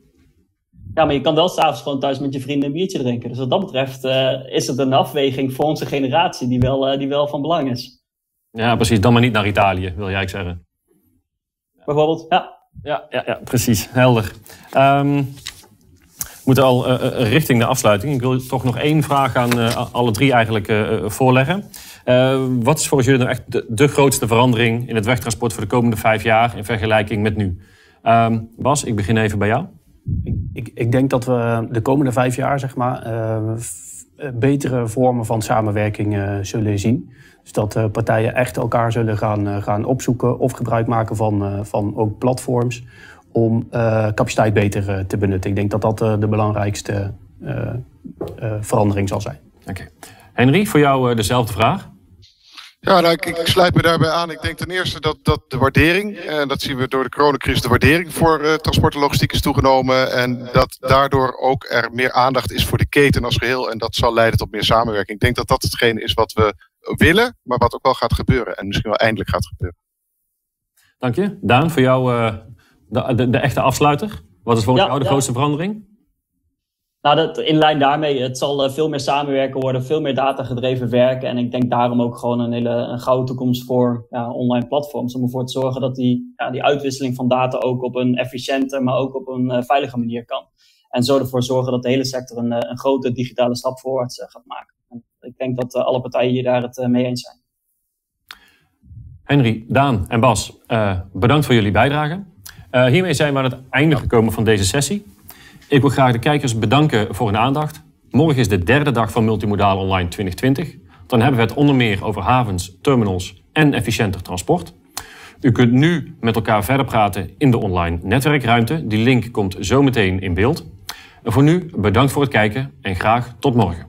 Ja, maar je kan wel s'avonds gewoon thuis met je vrienden een biertje drinken. Dus wat dat betreft uh, is het een afweging voor onze generatie die wel, uh, die wel van belang is. Ja, precies. Dan maar niet naar Italië, wil jij zeggen. Bijvoorbeeld, ja. Ja, ja, ja precies. Helder. Um, we moeten al uh, richting de afsluiting. Ik wil toch nog één vraag aan uh, alle drie eigenlijk uh, voorleggen. Uh, wat is volgens jullie nou echt de, de grootste verandering in het wegtransport voor de komende vijf jaar in vergelijking met nu? Um, Bas, ik begin even bij jou. Ik, ik, ik denk dat we de komende vijf jaar zeg maar, uh, betere vormen van samenwerking uh, zullen zien. Dus dat uh, partijen echt elkaar zullen gaan, uh, gaan opzoeken of gebruik maken van, uh, van ook platforms om uh, capaciteit beter uh, te benutten. Ik denk dat dat uh, de belangrijkste uh, uh, verandering zal zijn. Oké. Okay. Henry, voor jou uh, dezelfde vraag. Ja, nou, ik, ik sluit me daarbij aan. Ik denk ten eerste dat, dat de waardering, en dat zien we door de coronacrisis, de waardering voor uh, transport en logistiek is toegenomen. En dat daardoor ook er meer aandacht is voor de keten als geheel. En dat zal leiden tot meer samenwerking. Ik denk dat dat hetgene is wat we willen, maar wat ook wel gaat gebeuren. En misschien wel eindelijk gaat gebeuren. Dank je. Daan, voor jou uh, de, de, de echte afsluiter. Wat is volgens ja, jou de ja. grootste verandering? Nou, dat, in lijn daarmee, het zal uh, veel meer samenwerken worden, veel meer datagedreven werken. En ik denk daarom ook gewoon een hele een gouden toekomst voor ja, online platforms. Om ervoor te zorgen dat die, ja, die uitwisseling van data ook op een efficiënte, maar ook op een uh, veilige manier kan. En zo ervoor zorgen dat de hele sector een, een grote digitale stap voorwaarts uh, gaat maken. En ik denk dat uh, alle partijen hier daar het uh, mee eens zijn. Henry, Daan en Bas, uh, bedankt voor jullie bijdrage. Uh, hiermee zijn we aan het einde gekomen van deze sessie. Ik wil graag de kijkers bedanken voor hun aandacht. Morgen is de derde dag van Multimodaal Online twintig twintig. Dan hebben we het onder meer over havens, terminals en efficiënter transport. U kunt nu met elkaar verder praten in de online netwerkruimte. Die link komt zo meteen in beeld. En voor nu bedankt voor het kijken en graag tot morgen.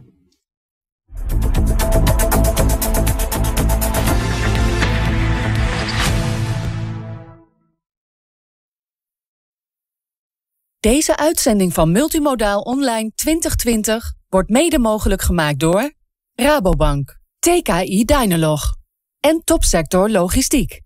Deze uitzending van Multimodaal Online twintig twintig wordt mede mogelijk gemaakt door Rabobank, T K I Dynalog en Topsector Logistiek.